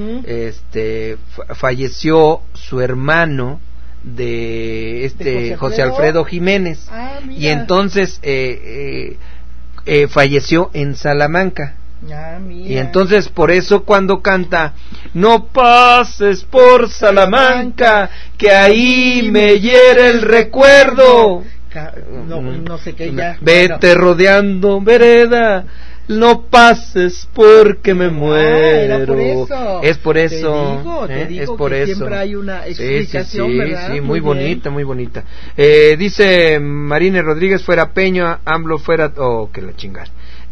falleció su hermano de José Alfredo Jiménez, y entonces falleció en Salamanca. Y entonces por eso cuando canta no pases por Salamanca, que ahí me hiere el recuerdo, no sé qué ya. Vete rodeando vereda, no pases porque me muero. Es por eso. Te digo es por que eso. Siempre hay una explicación, ¿verdad? Sí, muy bonita, muy bonita. Dice Marine Rodríguez, fuera Peña, AMLO fuera, que la chingada.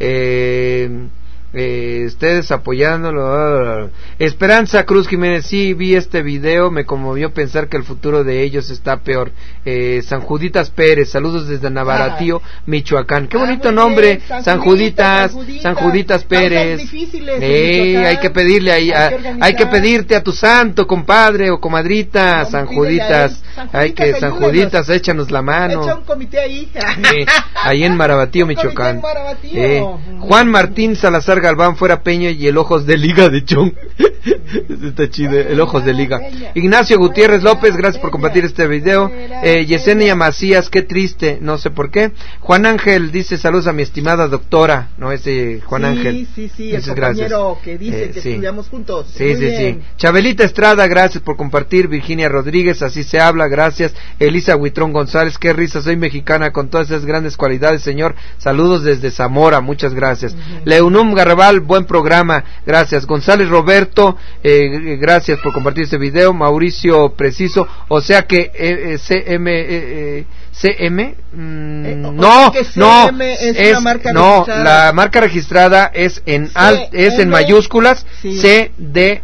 Ustedes apoyándolo. Esperanza Cruz Jiménez, sí vi este video, me conmovió pensar que el futuro de ellos está peor. San Juditas Pérez, saludos desde Navaratío, Michoacán. Qué bonito nombre, San Juditas Pérez. Hay que pedirle hay que pedirte a tu santo, compadre o comadrita, San Juditas. San Juditas, échanos la mano. Echa un comité ahí. Ahí en Marabatío, Michoacán. Juan Martín Salazar Galván, fuera Peña y el Ojos de Liga de Chong. Está chido, el Ojos de Liga. Ignacio Gutiérrez López, gracias por compartir este video. Yesenia Macías, qué triste, no sé por qué. Juan Ángel dice, saludos a mi estimada doctora, no ese Juan Ángel. Sí, el compañero que dice que estudiamos juntos. Sí. Chabelita Estrada, gracias por compartir. Virginia Rodríguez, así se habla, gracias. Elisa Huitrón González, qué risa, soy mexicana con todas esas grandes cualidades, señor. Saludos desde Zamora, muchas gracias. Leunum Garrabal, buen programa, gracias. González Roberto, Gracias por compartir este video, Mauricio Preciso. O sea que CM no es una marca registrada. La marca registrada es en mayúsculas, sí.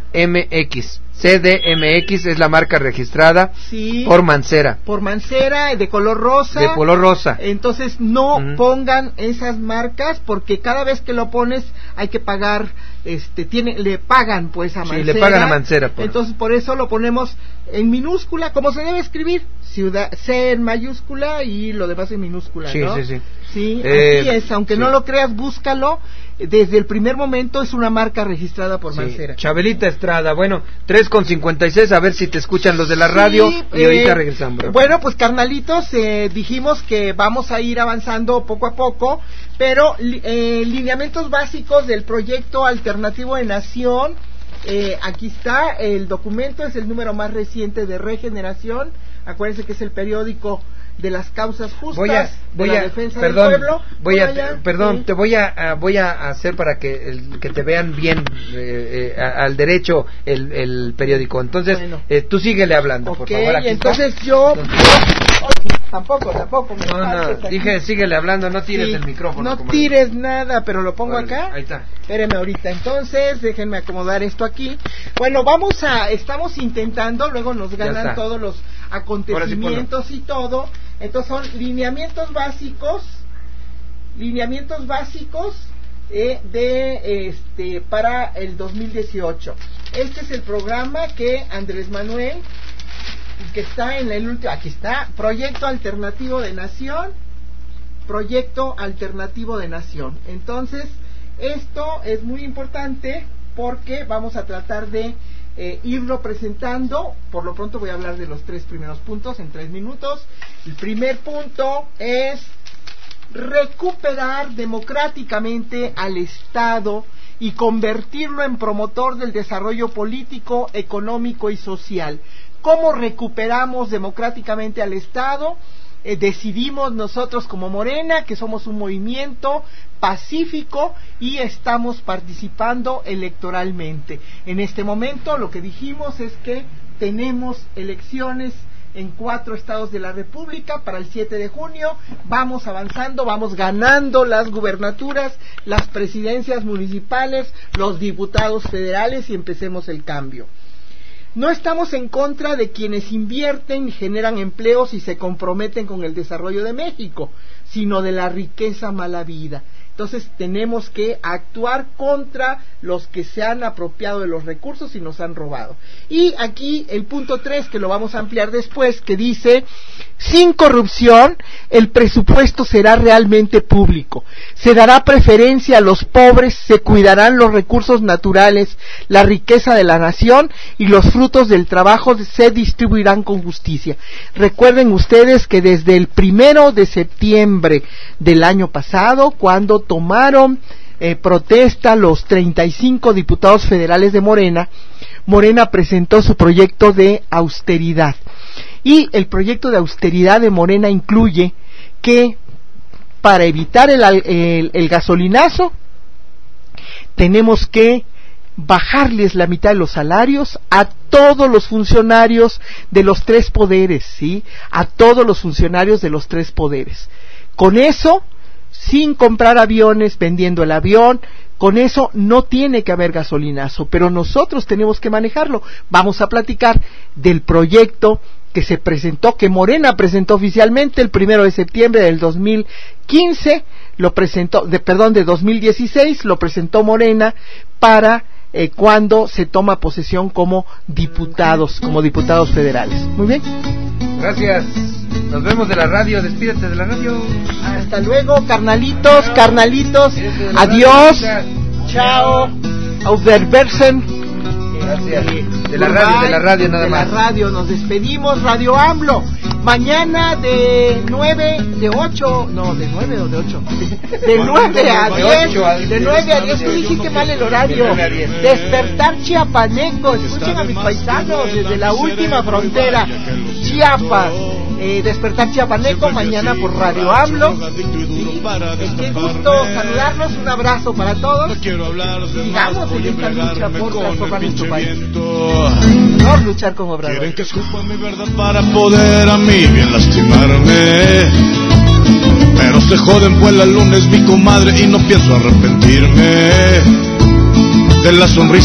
CDMX es la marca registrada, sí, por Mancera. Por Mancera, de color rosa. De color rosa. Entonces no pongan esas marcas, porque cada vez que lo pones hay que pagar, le pagan pues a Mancera. Sí, le pagan a Mancera. Entonces por eso lo ponemos en minúscula, como se debe escribir, C en mayúscula y lo demás en minúscula, sí, ¿no? Sí. Sí, así es, aunque no lo creas, búscalo. Desde el primer momento es una marca registrada por Mancera. Chabelita Estrada, bueno, 3:56, a ver si te escuchan los de la radio, y ahorita regresamos. Bueno, pues carnalitos, dijimos que vamos a ir avanzando poco a poco, pero lineamientos básicos del proyecto alternativo de Nación. Aquí está el documento, es el número más reciente de Regeneración. Acuérdense que es el periódico de las causas justas, de la defensa del pueblo. Te voy a hacer para que te vean bien al derecho el periódico. Entonces, bueno, tú síguele hablando, por favor. Aquí entonces está. Yo tampoco me dije síguele hablando, no tires el micrófono. No tires nada, pero lo pongo acá. Ahí está. Espérenme ahorita. Entonces, déjenme acomodar esto aquí. Bueno, estamos intentando, luego nos ganan todos los acontecimientos y todo. Entonces son lineamientos básicos para el 2018. Este es el programa que Andrés Manuel, que está en el último, aquí está, Proyecto Alternativo de Nación. Entonces, esto es muy importante porque vamos a tratar de irlo presentando. Por lo pronto voy a hablar de los 3 primeros puntos en 3 minutos. El primer punto es recuperar democráticamente al Estado y convertirlo en promotor del desarrollo político, económico y social. ¿Cómo recuperamos democráticamente al Estado? Decidimos nosotros como Morena, que somos un movimiento pacífico y estamos participando electoralmente. En este momento lo que dijimos es que tenemos elecciones en 4 estados de la República para el 7 de junio, vamos avanzando, vamos ganando las gubernaturas, las presidencias municipales, los diputados federales y empecemos el cambio. No estamos en contra de quienes invierten y generan empleos y se comprometen con el desarrollo de México, sino de la riqueza mal habida. Entonces tenemos que actuar contra los que se han apropiado de los recursos y nos han robado. Y aquí el punto 3, que lo vamos a ampliar después, que dice: sin corrupción, el presupuesto será realmente público. Se dará preferencia a los pobres, se cuidarán los recursos naturales, la riqueza de la nación y los frutos del trabajo se distribuirán con justicia. Recuerden ustedes que desde el 1 de septiembre del año pasado, cuando tomaron protesta los 35 diputados federales de Morena presentó su proyecto de austeridad. Y el proyecto de austeridad de Morena incluye que para evitar el gasolinazo tenemos que bajarles la mitad de los salarios a todos los funcionarios de los 3 poderes, ¿sí? A todos los funcionarios de los 3 poderes. Con eso, sin comprar aviones, vendiendo el avión, con eso no tiene que haber gasolinazo, pero nosotros tenemos que manejarlo. Vamos a platicar del proyecto que se presentó, que Morena presentó oficialmente el 1 de septiembre del 2015, de 2016, lo presentó Morena para cuando se toma posesión como diputados federales. Muy bien. Gracias. Nos vemos de la radio. Despídete de la radio. Hasta luego, carnalitos. Adiós. Chao. Auf Wiedersehen. Gracias. De la radio nada más. De la radio nos despedimos, Radio AMLO. Mañana de 9 a 10. Tú dijiste mal el horario. Despertar chiapaneco. Escuchen a mis paisanos desde la última frontera, Chiapas. Despertar Chiapaneco, mañana por Radio AMLO. Qué gusto saludarlos, un abrazo para todos. Sigamos en esta lucha por transformar nuestro país. No luchar como Obrador. Quieren que escupa mi verdad para poder a mí bien lastimarme. Pero se joden, pues la luna es mi comadre y no pienso arrepentirme de la sonrisa